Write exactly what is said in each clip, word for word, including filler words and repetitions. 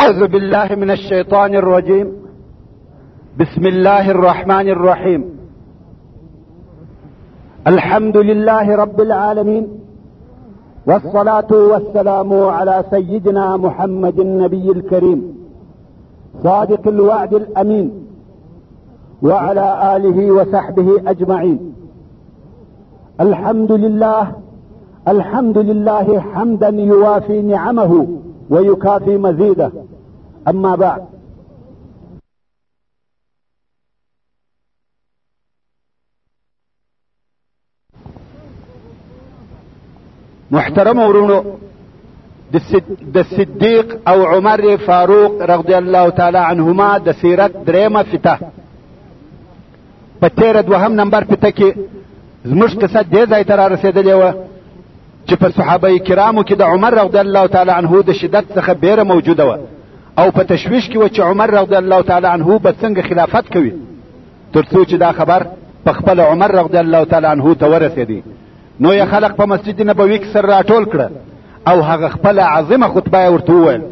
أعوذ بالله من الشيطان الرجيم. بسم الله الرحمن الرحيم. الحمد لله رب العالمين، والصلاة والسلام على سيدنا محمد النبي الكريم صادق الوعد الأمين، وعلى آله وصحبه أجمعين. الحمد لله الحمد لله حمدا يوافي نعمه ويكافي مزيده. أما بعد، محترم ورونو، د صدیق او عمر فاروق رضی الله تعالی عنهما د سیرت دریمه فته په تیره دوهم نمبر فته کې زموږ قصه دې ځای ته را رسېدلې وه چې په صحابه کرامو کې د عمر رضی الله تعالی عنه د شدت څخه بیره موجوده وه، او په تشویش کې و چې عمر رضی الله تعالی عنه به څنګه خلافت کوي، تر څو چې دا خبر په خپل عمر رضی الله تعالی عنه ته ورسېدی. نو یې خلق په مسجد نبوي کې سر راټول کړه او هغه خپله عظیمه خطبه یې ورته وویل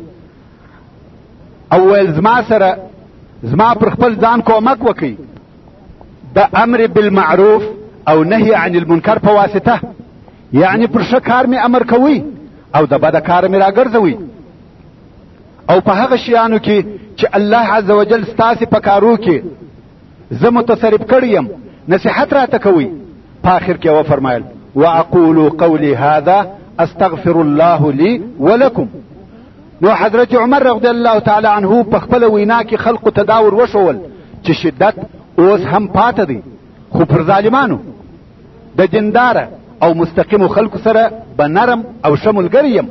او ویل زما سره زما پر خپل ځان کومک وکړئ د امر بالمعروف او نهي عن المنکر په واسطه، یعنی پر ښه کار مې امر کوي او د بده کار مې راګرځوي، او په هغه شیانو کې چې الله عز وجل ستاسې په کارو کې زه متصرف کړی یم نصیحت راته کوي. په آخر کې وفرمایل واقول قولي هذا استغفر الله لي ولكم. نو حضرت عمر رضی الله تعالی عنه په خپل وینا کې خلقو تداور وشول چې شدت اوس هم پاته دی، خو پر ظالمانو د جنداره او مستقیمو خلقو سره به نرم او ښه ملګری یم.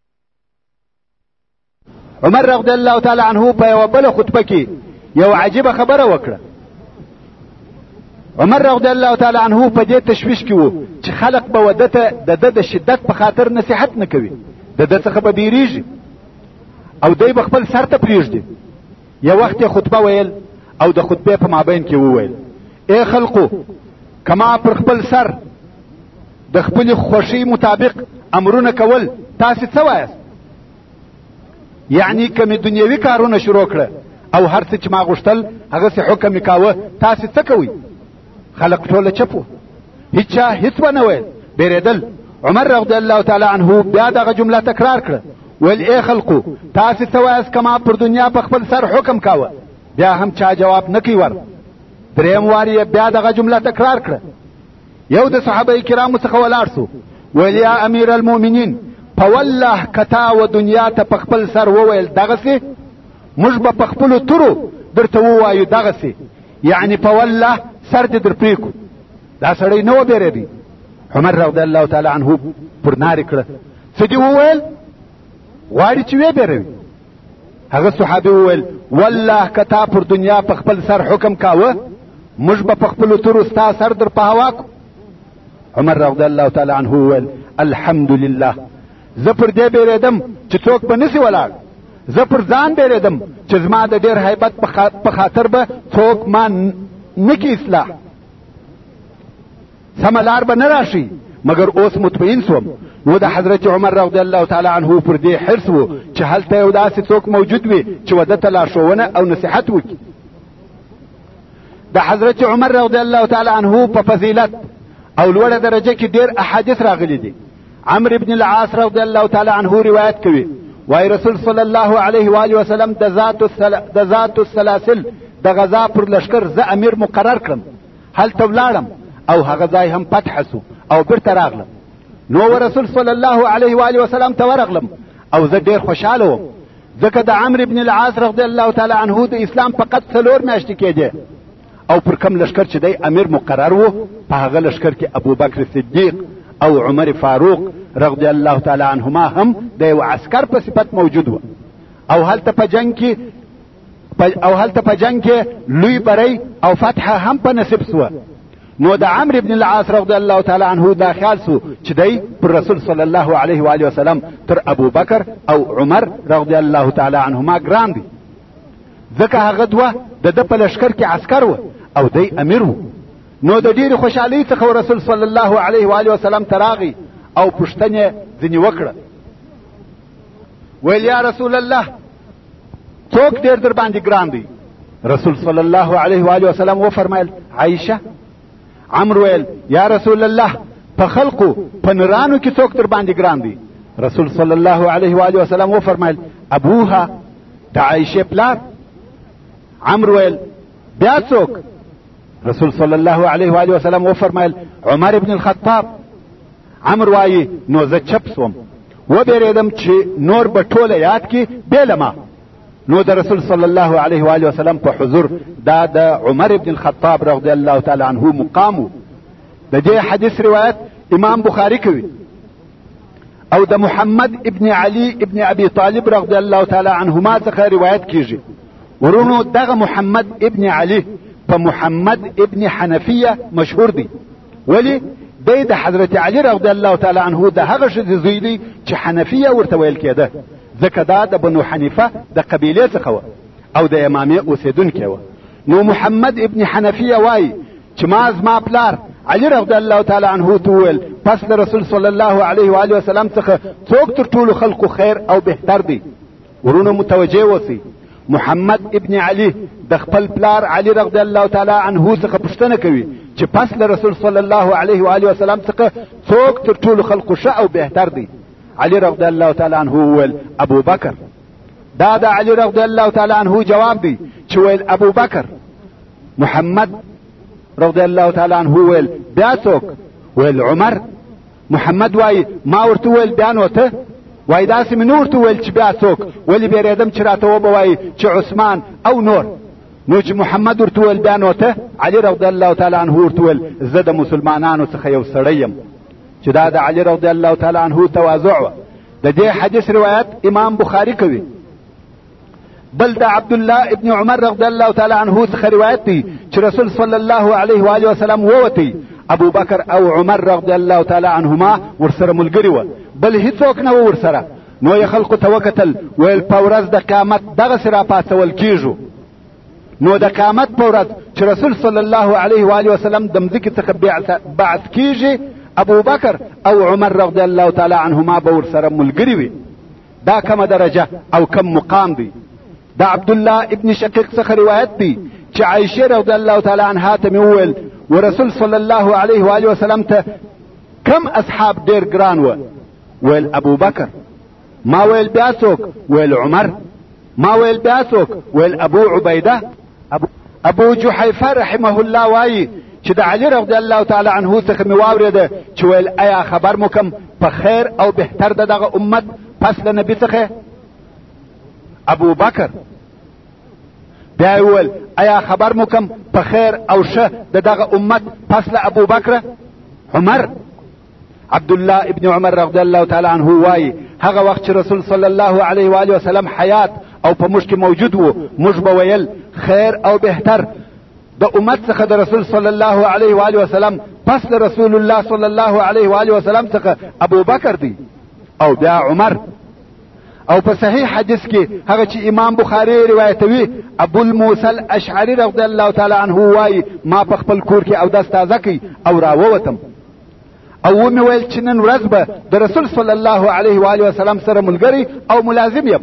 عمر رضی الله تعالی عنه په یوه بله خطبه کې یو عجیبه خبره وکړه. عمر رضی الله تعالی عنه په دې تشویش کې و چې خلق به وده ته د ده د شدت په خاطر نصیحت نه کوي، د ده څخه به بیریږي او دی به خپل سر ته پرېږدي. یو وخت یې خطبه ویل او د خطبې په مابین کې وویل ای خلقو، کما پر خپل سر د خپل خوښۍ مطابق امرونه کول تاسې څه وایاست؟ یعنی که مې دنیوي کارونه شروع کړه او هر څه چې ما غوښتل هغسې حکم مې کاوه، تاسې څه کوئ؟ خلق ټوله چپ و، هیچا هیڅ ونه ویل، بیرېدل. عمر رضی الله تعالی عنه بیا دغه جمله تکرار کړه، ویل ای خلقو، تاسې څه وایاست که ما پر دنیا په خپل سر حکم کاوه؟ بیا هم چا جواب نه کوي ور. دریم وار یې بیا دغه جمله تکرار کړه. یو د صحابه کرامو څخه ولاړ سو، ویل یا امیر المؤمنین، په والله که تا و دنیا ته په خپل سر وویل دغسې، موږ به په خپلو تورو درته ووایو دغسې، یعنی په والله سر دې در پرې کړو. دا سړی نه و بیرېدی. عمر رضی الله تعالی عنه پر نارې کړه څه دې وویل؟ غواړي چې ویې بیروي. هغه صحابي وویل والله که تا پر دنیا په خپل سر حکم کاوه موږ به په خپلو تورو ستا سر در په هوا کړو. عمر رضی الله تعالی عنه وویل الحمدلله، زه پر دې بیرېدم چې څوک به نسي ولاړ، زه پر ځان بیرېدم چې زما د ډېر هیبت په خاطر به څوک ما نکی اصلاح، سمه لار به نه راشي، مګر اوس مطمئن سوم. نو د حضرت عمر رضی الله تعالی عنه پر دې حرص و چې هلته یو داسې څوک موجود وي چې وده ته لارښوونه او نصیحت وکړي. د حضرت عمر رضی الله تعالی عنه په فضیلت او لوړه درجه کې ډېر احادیث راغلي دي. عمرو بن العاص رضی الله تعالی عنه روایت کوي، وای رسول صلی الله علیه و آله وسلم د ذات السل... د ذات السلاسل د غزا پر لشکر زه امیر مقرر کړم، هلته ولاړم او هغه ځای هم فتح سو او بیرته راغلم. نو رسول صلی الله علیه و آله وسلم ته ورغلم او زه ډېر خوشحاله وم، ځکه د عمرو بن العاص رضی الله تعالی عنه د اسلام فقط څلور میاشتې کېدې، او پر کم لشکر چې دی امیر مقرر و په هغه لشکر کې ابوبکر صدیق او عمر فاروق رضی الله تعالی عنهما هم د یو عسکر په صفت موجود و، او هلته په جنگ کې او هلته په جنگ کې لوی بری او فتح هم په نصیب سوه. نو د عمرو بن العاص رضی الله تعالی عنه دا خیال سو چې دی پر رسول صلی الله علیه و آله وسلم تر ابوبکر او عمر رضی الله تعالی عنهما ګران دي، ځکه هغه دوه د ده په لشکر کې عسکر و او دی امیر و. نو د ډېرې خوشحالۍ څخه رسول صلی الله علیه و آله وسلم ته راغی او پوښتنه ځینې وکړه، ویل یا رسول الله، څوک ډېر در باندې ګران دی؟ رسول صلی الله علیه و آله وسلم وفرمایل عایشه. عمرو ویل یا رسول الله په خلقو په نرانو کې څوک در باندې ګران دی؟ رسول صلی الله علیه و آله وسلم وفرمایل ابوها، د عایشه پلار. عمرو ویل بیا څوک؟ رسول صلی الله علیه و آله وسلم وفرمایل عمر ابن الخطاب. عمرو وایي نو زه چپ سوم، وبېرېدم چې نور به ټوله یاد کې بیلمه. نو د رسول صلی الله علیه و آله وسلم په حضور دا د عمر ابن الخطاب رضی الله تعالی عنه مقام و. د دې حدیث روایت امام بخاری کوي او د محمد ابن علي ابن ابي طالب رضی الله تعالی عنهما څخه روایت کیږي. ورونو دغه محمد ابن علي په محمد ابن حنفیه مشهور دی. ولی دی د حضرت علي رضی الله تعالی عنه د هغه ښځې زوی دی چې حنفیه ورته ویل کېده، ځکه دا د بنو حنیفه د قبیلې څخه وه او د امامې اوسېدونکی وه. نو محمد ابن حنفیه وایي چې ما زما پلار علي رضی الله تعالی عنه ته وویل پس د رسول صلی الله علیه و آله وسلم څخه څوک تر ټولو خلقو خیر او بهتر دی؟ ورونو متوجه اوسئ، محمد ابن علي د خپل پلار علي رضی الله تعالی عنه څخه پوښتنه کوي چې پس له رسول صلی الله علیه و آله وسلم څخه څوک تر ټولو خلقو ښه او بهتر دی؟ علي رضی الله تعالی عنه وویل ابو بکر. دا د علي رضی الله تعالی عنه جواب دی چې ویل ابو بکر. محمد رضی الله تعالی عنه ویل بیا څوک؟ ویل عمر. محمد وایي ما ورته ویل بیا نو ته؟ وایي داسې مې نه ورته ویل چې بیا څوک، ولې بیرېدم چې راته وبه وایي چې عثمان او نور. نو چې محمد ورته ویل بیا نو ته؟ علي رضی الله تعالی عنه ورته ویل زه د مسلمانانو څخه یو سړی یم. چې دا د علي رضی الله تعالی عنه تواضع وه. د دې حدیث روایت امام بخاری کوي. بل د عبد الله ابن عمر رضی الله تعالی عنه څخه روایت دی چې رسول صلی الله علیه و آله وسلم ووتی، ابو بکر او عمر رضی الله تعالی عنهما ورسره ملګري وه، بل هیڅوک نه و ورسره. نو یې خلقو ته وکتل، ویل په ورځ د قیامت دغسې راپاڅول کیږو. نو د قیامت په ورځ چې رسول صلی الله علیه و آله وسلم د مځکې څخه بعث کیږي، ابو بکر او عمر رضی الله تعالی عنهما به ورسره ملګري وي. دا کومه درجه او کم مقام دی؟ د عبد الله ابن شقیق څخه روایت دی چې عایشه رضی الله تعالی عنها ته مې وویل ورسول صلی الله علیه و آله وسلم ته کم اصحاب ډېر ګران و؟ ویل ابو بکر. ما ویل بیا څوک؟ ویل عمر. ما ویل بیا څوک؟ ویل ابو عبیده. ابو, ابو جحیفه رحمه الله وایي چې د علي رضی الله تعالی عنه څخه مې واورېده چې ویل ایا خبر مو کم په خیر او بهتر د دغه امت پس له نبي څخه؟ ابو بکر. بیا یې وویل ایا خبر مو کم په خیر او ښه د دغه امت پس له ابو بکر؟ عمر. عبد الله ابن عمر رضی الله تعالی عنه وایي هغه وخت چې رسول صلی الله علیه و آله وسلم حیات او په موږ کې موجود و، موږ به ویل خیر او بهتر د امت څخه د رسول صلی الله علیه و آله وسلم پس له رسول الله صلی الله علیه و آله وسلم څخه ابو بکر دی او بیا عمر. او په صحیح حدیث کې هغه چې امام بخاری روایتوي، ابو الموسی الاشعری رضی الله تعالی عنه وایي ما په خپل کور کې اودس تازه کړ او راووتم او ومې ویل چې نن ورځ به د رسول صلی الله علیه و آله وسلم سره ملګری او ملازم یم.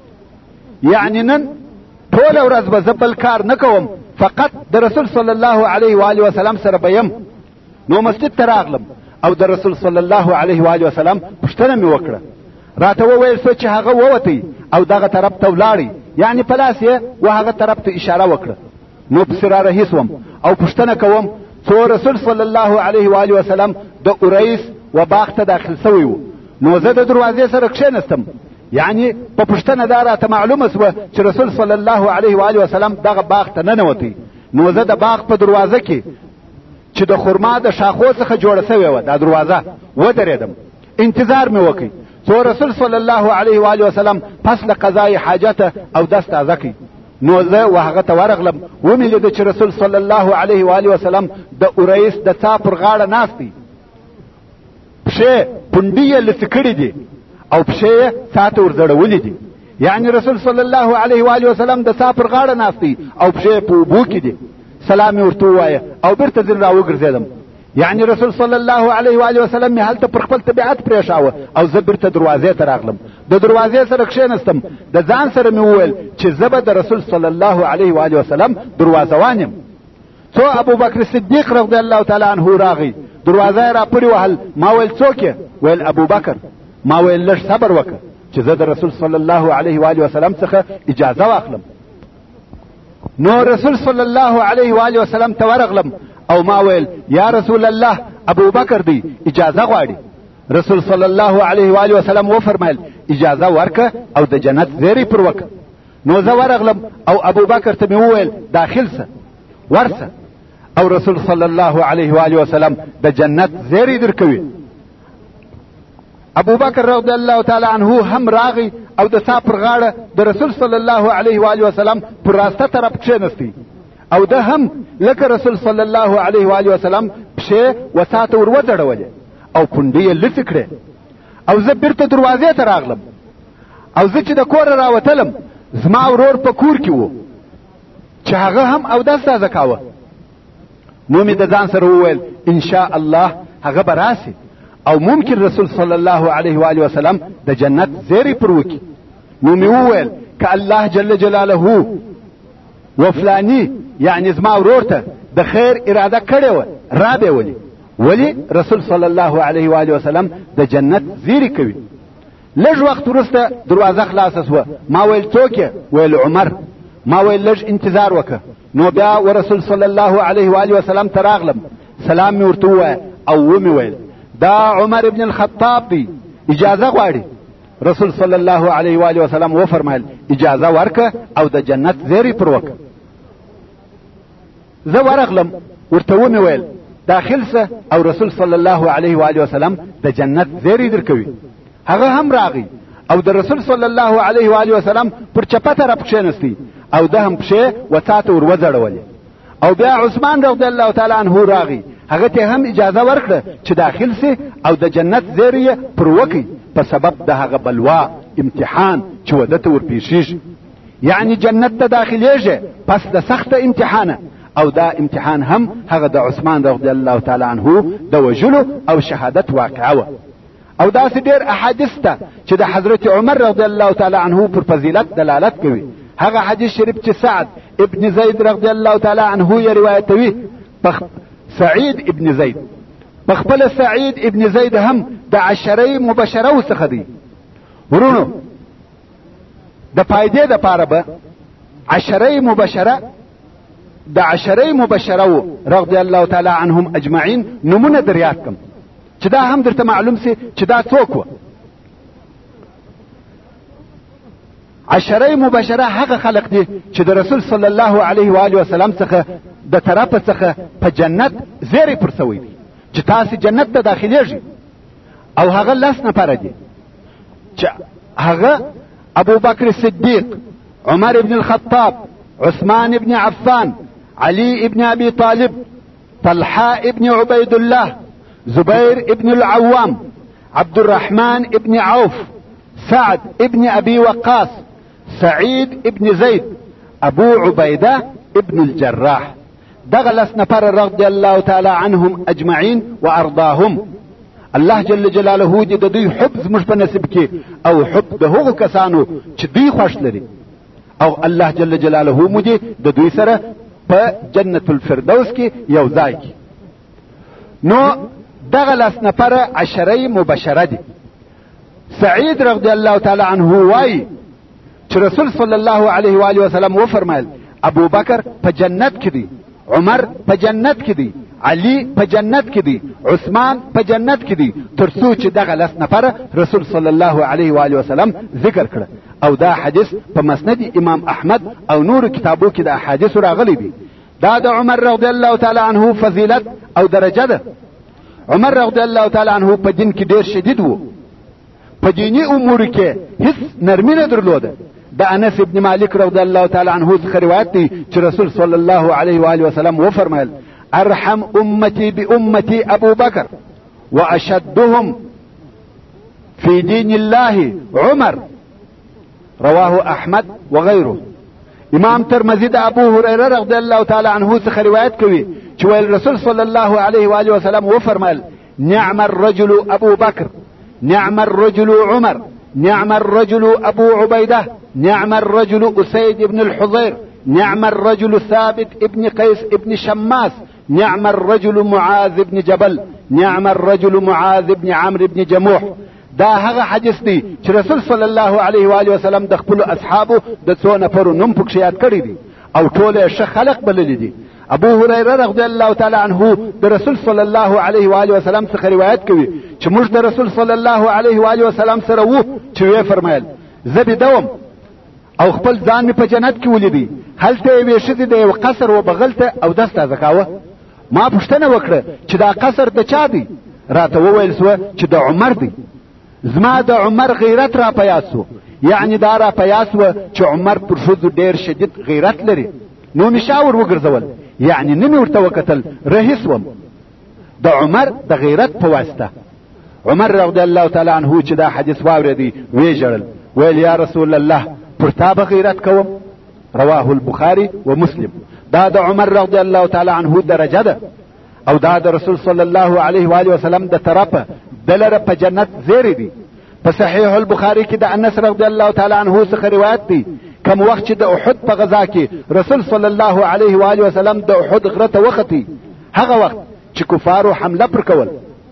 یعنی نن ټوله ورځ به زه بل کار نه کوم، فقط د رسول صلی الله علیه و آله وسلم سره به یم. نو مسجد ته راغلم او د رسول صلی الله علیه و آله وسلم پوښتنه مې وکړه. راته وویل څه چې هغه ووتی او دغه طرف ته ولاړی، یعنی په لاس یې و هغه طرف ته اشاره وکړه. نو پسې را رهي سوم او پوښتنه کوم څو رسول صلی الله علیه و آله وسلم د اوریس و باغ ته داخل سوی و. نو زه د دروازې سره کښېنستم، یعنی په پوښتنه دا راته معلومه سوه چې رسول صلی الله علیه و آله وسلم دغه باغ ته ننوتی. نو زه د باغ په دروازه کې چې د خرما د شاخو څخه جوړه سوې وه دا دروازه ودرېدم، انتظار مې وکړ څو رسول صلی الله علیه و آله وسلم پس له قضای حاجته او دست تازه کړي. نو زه و هغه ته ورغلم، ومې لیده چې رسول صلی الله علیه و آله وسلم د اوریس د څا پر غاړه ناست دی، پښې پونډې یې لڅې کړي دي او پښې یې څا ته ورځړولې دي. یعنی رسول صلی الله علیه و آله وسلم د څا پر غاړه ناست دی او پښې په اوبو کې دي. سلام یې ورته ووایه او بیرته ځینې راوګرځېدم. یعنی رسول صلی الله علیه و آله وسلم مې هلته پر خپل طبیعت پرېښاوه او زه بیرته دروازې ته راغلم. د دروازې سره کښېنستم، د ځان سره مې وویل چې زه به د رسول صلی الله علیه و آله وسلم دروازوان یم. څو ابوبکر صدیق رضی الله تعالی عنه راغی، دروازه یې را پورې وهل. ما ویل څوک یې؟ ویل ابوبکر. ما ویل لږ صبر وکړه چې زه د رسول صلی الله علیه و آله وسلم څخه اجازه واخلم. نو رسول صلی الله علیه و آله وسلم ته ورغلم او ما ویل یا رسول الله ابوبکر دی اجازه غواړي. رسول صلی الله علیه و آله وسلم وفرمایل اجازه ورکه او د جنت زیری پر وکه. نو زه ورغلم او ابوبکر ته مې وویل داخل سه ورسه، او رسول صلی الله علیه و آله وسلم د جنت زیری درکوي. ابوبکر رضی الله تعالی عنه هم راغی او د سا پر غاړه د رسول صلی الله علیه و آله وسلم پر راسته طرف کښېنستی، او ده هم لکه رسول صلی الله علیه و آله وسلم پښې وساته ور وځړولې او پونډې یې لڅې کړې. او زه بیرته دروازې ته راغلم، او زه چې د کوره راوتلم زما ورور په کور کې و چې هغه هم اودس تازه کاوه. نو مې د ځان سره وویل ان شاء الله هغه به راسي او ممکن رسول صلی الله علیه و آله وسلم د جنت زیری پر وکي. نو مې وویل که الله جل جلاله وفلانی یعنی زما ورور ته د خیر اراده کړې وه را به ولي ولی رسول صلی الله علیه و آله وسلم د جنت زیری کوي. لږ وخت وروسته دروازه خلاصه سوه. ما ویل څوک یې؟ ویل عمر. ما ویل لږ انتظار وکړه. نو بیا ورسول صلی الله علیه و آله وسلم ته راغلم، سلام مې ورته ووایه او ومې ویل دا عمر ابن الخطاب دی اجازه غواړي. رسول صلی الله علیه و آله وسلم وفرمایل اجازه ورکه او د جنت زیری پر وکه. زه ورغلم ورته ومې ویل داخل سه او رسول صلی الله علیه و آله وسلم د جنت زیری درکوي. هغه هم راغی او د رسول صلی الله علیه و آله وسلم پر چپه طرف کښېنستی او ده هم پښې وساته ور وځړولې. او بیا عثمان رضی الله تعالی عنه راغی، هغه ته هم اجازه ورکړه چې داخل سي او د جنت زیری پر وکي په سبب د هغه بلوا امتحان چې ودته ور پیښیږي. یعنی جنت ته داخليږي پس د سخت امتحانه، او دا امتحان هم هغه د عثمان رضی الله تعالی عنه د وجلو او شهادت واقعه و. او داسې ډېر احادیث ته چې د حضرت عمر رضی الله تعالی عنه پر فضیلت دلالت کوي. هغه حدیث شریف چې سعد ابن زید رضی الله تعالی عنه یې روایتوي، سعید ابن زید په خپل سعید ابن زید هم د عشره مبشره څخه دی. ورونو د فائدې د پاره به عشره مبشره د عشره مبشره رضی الله تعالی عنهم اجمعین نمونه دریاد کم چې دا هم درته معلوم سي چې دا څوک و. عشره مبشره هغه خلق دي چې د رسول صلی الله علیه و آله وسلم څخه د طرفه څخه په جنت زیری پر سوی دي چې تاسو جنت ته داخليږئ. او هغه لس نفر دي چې هغه ابو بکر صدیق، عمر ابن الخطاب، عثمان ابن عفان، علي ابن ابي طالب، طلحه ابن عبيد الله، زبير ابن العوام، عبد الرحمن ابن عوف، سعد ابن ابي وقاص، سعيد ابن زيد، ابو عبيده ابن الجراح. دغه لس نفر رضی الله تعالی عنهم اجمعین وارضاهم. الله جل جلاله دې د دوی حب زموږ په نصیب کې او حب د هغو کسانو چې دوی خوښ لري، او الله جل جلاله مو دې د دوی سره په جنت الفردوس کې یو ځای کې. نو دغه لس نفر عشره مبشره دي. سعید رضی الله تعالی عنه وایي چې رسول صلی الله علیه و آله وسلم وفرمایل ابو بکر په جنت کې دی، عمر په جنت کې دی، علي په جنت کې دی، عثمان په جنت کې دی، تر څو چې دغه لس نفر رسول صلی الله علیه و آله وسلم ذکر کړه. او دا حدیث په مسند امام احمد او نور کتابو کې د احادیث راغلي دي. دا د عمر رضی الله تعالی عنه فضیلت او درجه ده. عمر رضی الله تعالی عنه په دین کې ډیر شدید وو، په دینی امور کې هیڅ نرمي نه درلوده. د انس ابن مالک رضی الله تعالی عنه څخه روایت دی چې رسول صلی الله علیه و آله وسلم وفرمایل ارحم امتی بامتی ابو بکر واشدهم فی دین الله عمر، رواه احمد وغيره. امام ترمذی د ابو هريره رضی الله تعالی عنه څخه روایت کوي چې ویل رسول صلی الله علیه و آله وسلم وفرمایل نعم الرجل ابو بکر، نعم الرجل عمر، نعم الرجل ابو عبيده، نعم الرجل اسيد بن الحضير، نعم الرجل ثابت ابن قيس ابن شماس، نعم الرجل معاذ بن جبل، نعم الرجل معاذ بن عمرو بن جموح. دا هغه حدیث دی چې رسول صلی الله علیه و آله وسلم د خپل اصحابو د څو نفرو نوم پکې یاد کړی دي او ټول یې ښه خلق بللی دي. ابو هريره رضی الله تعالی عنه د رسول صلی الله علیه و آله وسلم څخه روایت کوي چې موږ د رسول صلی الله علیه و آله وسلم سره وو چې وی فرمایل زه به دوم او خپل ځان می په جنت کې ولیدي. هلته یې ښځې د یو قصر و بغل ته او دست تازه کاوه. ما پوښتنه وکړه چې دا قصر د چا دی؟ راته وویل سوه چې د عمر دی. زما د عمر غیرت را پیاسو، یعنی دا را پیاسوه چې عمر پر ښځو ډېر شدید غیرت لري. نو مې شاور وګرځول، یعنی نه مې ورته وکتل، رهي سوم د عمر د غیرت په واسطه. عمر رضی الله تعالی عنه چې دا حدیث واورېدی ویې ژړل، ویل یا رسول الله پر تا به غیرت کوم. رواه البخاري ومسلم. دا د عمر رضی الله تعالی عنه درجه ده او دا د رسول صلی الله علیه و آله وسلم د طرفه دلره په جنت زیری دي. په صحیح البخاري کې د انس رضی الله تعالی عنه څخه روایت دی کوم وخت چې د احد په غزا کې رسول صلی الله علیه و آله وسلم د احد غره ته وختي، هغه وخت چې کفارو حمله پر کول،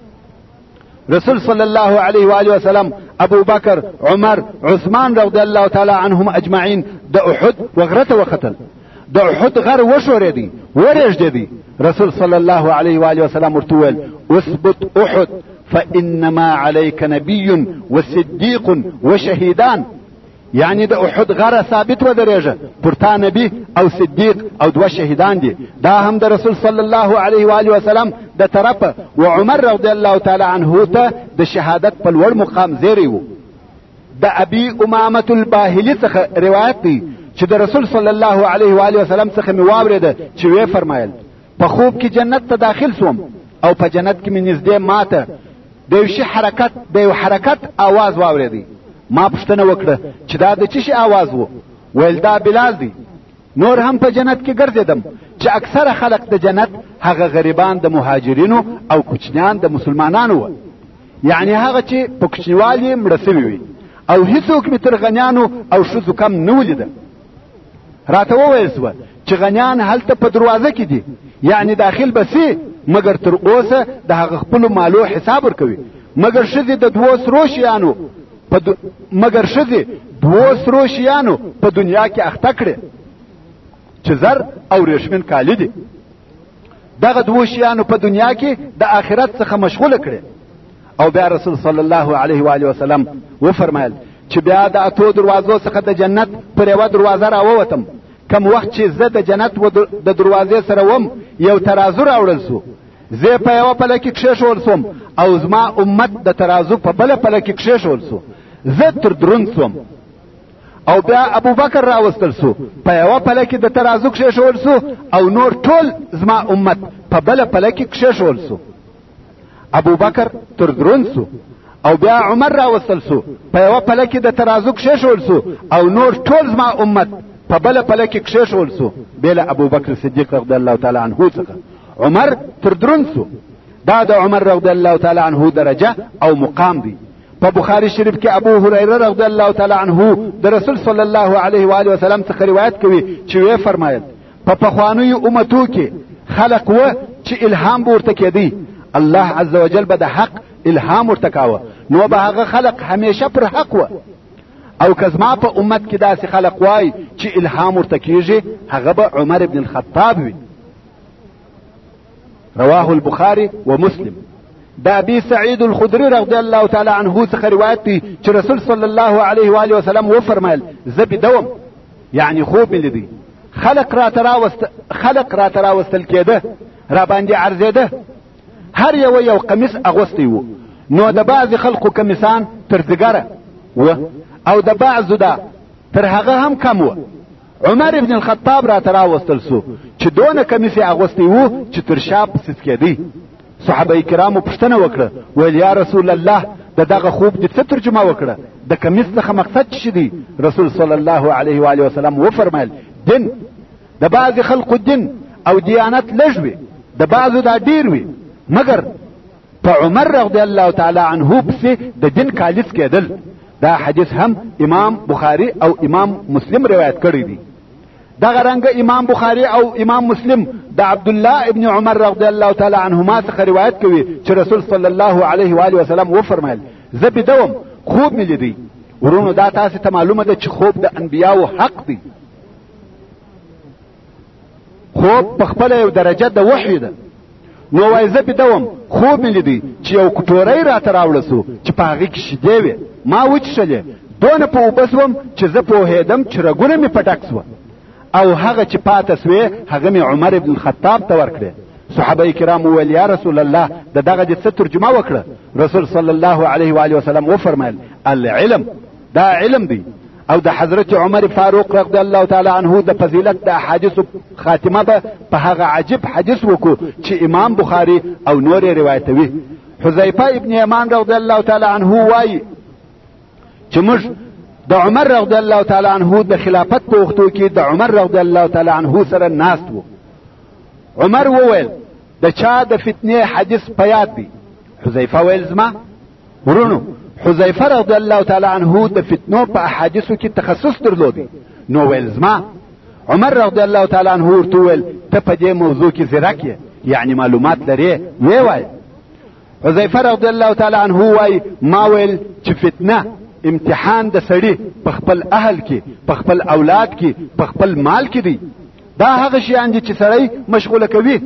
رسول صلی الله علیه و آله وسلم ابو بکر، عمر، عثمان رضی الله تعالی عنهم اجمعین د احد وغره ته وختل. د احد غر وشورېدی، ورېږدېدی. رسول صلی الله علیه و آله وسلم ورته وویل اثبت احد فانما عليك نبي وصديق وشهيدان، یعنی د احد غره ثابت ودرېږه، پر تا نبی او صدیق او دوه شهیدان دي. دا هم د رسول صلی الله علیه و آله وسلم د طرفه و عمر رضی الله تعالی عنه ته د شهادت په لوړ مقام زیری وو. د ابي امامه الباهلي څخه روایت دی چې د رسول صلی الله علیه و آله وسلم څخه مې واورېده چې وی فرمایل په خوب کې جنت ته داخل سوم او په جنت کې مې نږدې ماته د یو شي حرکت د یو حرکت आवाज واورېدی. ما پوښتنه وکړه چې دا د چی شي आवाज وو؟ ویل دا بلال دی. نور هم په جنت کې ګرځیدم چې اکثره خلق د جنت هغه غریبان د مهاجرینو او کوچنیان د مسلمانانو وو، یعنی هغه چې په کوچنیوالي مړه سوي وي او هیڅوک مې تر غنیانو او ښځو کم نه ولیده. راته وویل سوه چې غنیان هلته په دروازه کې دي، یعنی داخل به سي، مګر تر اوسه د هغه خپلو مالو حساب ورکوي. مګر ښځې د دوو سرو شیانو دو... مګر ښځې دوو سرو شیانو په دنیا کې اخته کړي چې زر او ریشمین کالی دي. دغه دوو شیانو په دنیا کې د آخرت څخه مشغوله کړي. او بیا رسول صلی الله علیه و آله وسلم وفرمایل چې بیا د اتو دروازو څخه د جنت پر یوه دروازه راووتم. کم وخت چې زه د جنت د دروازې سره وم، یو ترازو راوړل سو، زه په یوه پله کې کښېښول سوم او زما امت د ترازو په بله پله کې کښېښول سو. زه تر دروند سوم او بیا ابو بکر راوستل سو، په یوه پله کې د ترازو کښېښول سو او نور ټول زما امت په بله پله کې کښېښول سو. ابو بکر تر دروند سو او بیا عمر راوستل سو، په یوه پله کې د ترازو کښېښول سو او نور ټول زما امت په بله پله کې کښېښول سو بېله ابو بکر صدیق رضی الله تعالی عنه څخه. عمر تر دروند سو. دا د عمر رضی الله تعالی عنه درجه او مقام دی. په بخاری شریف کې ابو هريره رضی الله تعالی عنه د رسول صلی الله علیه و آله وسلم څخه روایت کوي چې وی فرمایل په پخوانیو امتو کې خلق و چې الهام ورته کېدی، الله عز وجل به د حق الهام ورته کاوه، نو به هغه خلق همیشه پر حق و. او که زما په امت کې داسې خلق وای چې الهام ورته کېږي، هغه به عمر بن الخطاب وي. رواه البخاري ومسلم. دا ابي سعيد الخدري رضی الله تعالی عنه څخه روایت دی چې رسول صلی الله علیه و آله وسلم وفرمایل زه بدوم، یعنی خوب مې لیدی، خلق را تراوست خلق را تراوستل کېده، را باندې عرضېده، هر یو یو قمیص اغوستی وو. نو د بعض خلقو کمیسان تر ځګره و او د بعضو دا تر هغه هم کم و. عمر ابن الخطاب را تراوستل سو چې دونه کمیس اغوستی وو چې تر شا پسې کېدی. صحابه کرامو پوښتنه وکړه، ویل یا رسول الله د دغه خوب دې څه ترجمه وکړه؟ د کمیس څخه مقصد څه دی؟ رسول صلی الله علیه و آله وسلم وفرمایل دین. د بعض خلقو دین او دیانت لږ وي، د بعضو دا ډیر وي، مګر په عمر رضی الله تعالی عنه پسې د دین کالیس کېدل. دا حدیث هم امام بخاری او امام مسلم روایت کړی دی. دغه رنګه امام بخاری او امام مسلم د عبد الله ابن عمر رضی الله تعالی عنهما څخه روایت کوي چې رسول صلی الله علیه و آله وسلم و فرمایل زه بدوم خوب مې لیدی. ورونو دا تاسو ته معلومه ده چې خوب د انبیاو حق دی. خوب په خپل یو درجه د وحی ده. نو وای زه بدوم خوب مې لیدی چې یو کټورۍ راته راوړل سو چې په هغې کې شیدې وې. ما وچښلې دونه په اوبه سوم چې زه پوهېدم چې رګونه مې پټک سوه او هغه چې پاته سوې هغه مې عمر ابن الخطاب ته ورکړې. صحابه کرام وویل یا رسول الله د دغه دې څه ترجمه وکړه؟ رسول صلی الله علیه و آله وسلم وفرمایل العلم، دا علم دی. او د حضرت عمر فاروق رضی الله تعالی عنه د فضیلت د احادیث خاتمه به په هغه عجیب حدیث وکړو چې امام بخاری او نور روایتوي. حذیفه ابن یمان رضی الله تعالی عنه وایي چې موږ د عمر رضی الله تعالی عنه د خلافت په وختو کې د عمر رضی الله تعالی عنه سره ناست وو. عمر وویل د چا د فتنې حدیث په یاد دی؟ حذیفه ویل زما. ورونو حذیفه رضی الله تعالی عنه د فتنو په احادیثو کې تخصص درلودي. نو ویل زما. عمر رضی الله تعالی عنه ورته ویل ته په دې موضوع کې زیرک یې، یعنی معلومات لرې، وی وای. حذیفه رضی الله تعالی عنه وای ما ویل چې فتنه امتحان د سړي په خپل اهل کې، په خپل اولاد کې، په خپل مال کې دی. دا هغه شیان دي چې سړی مشغوله کوي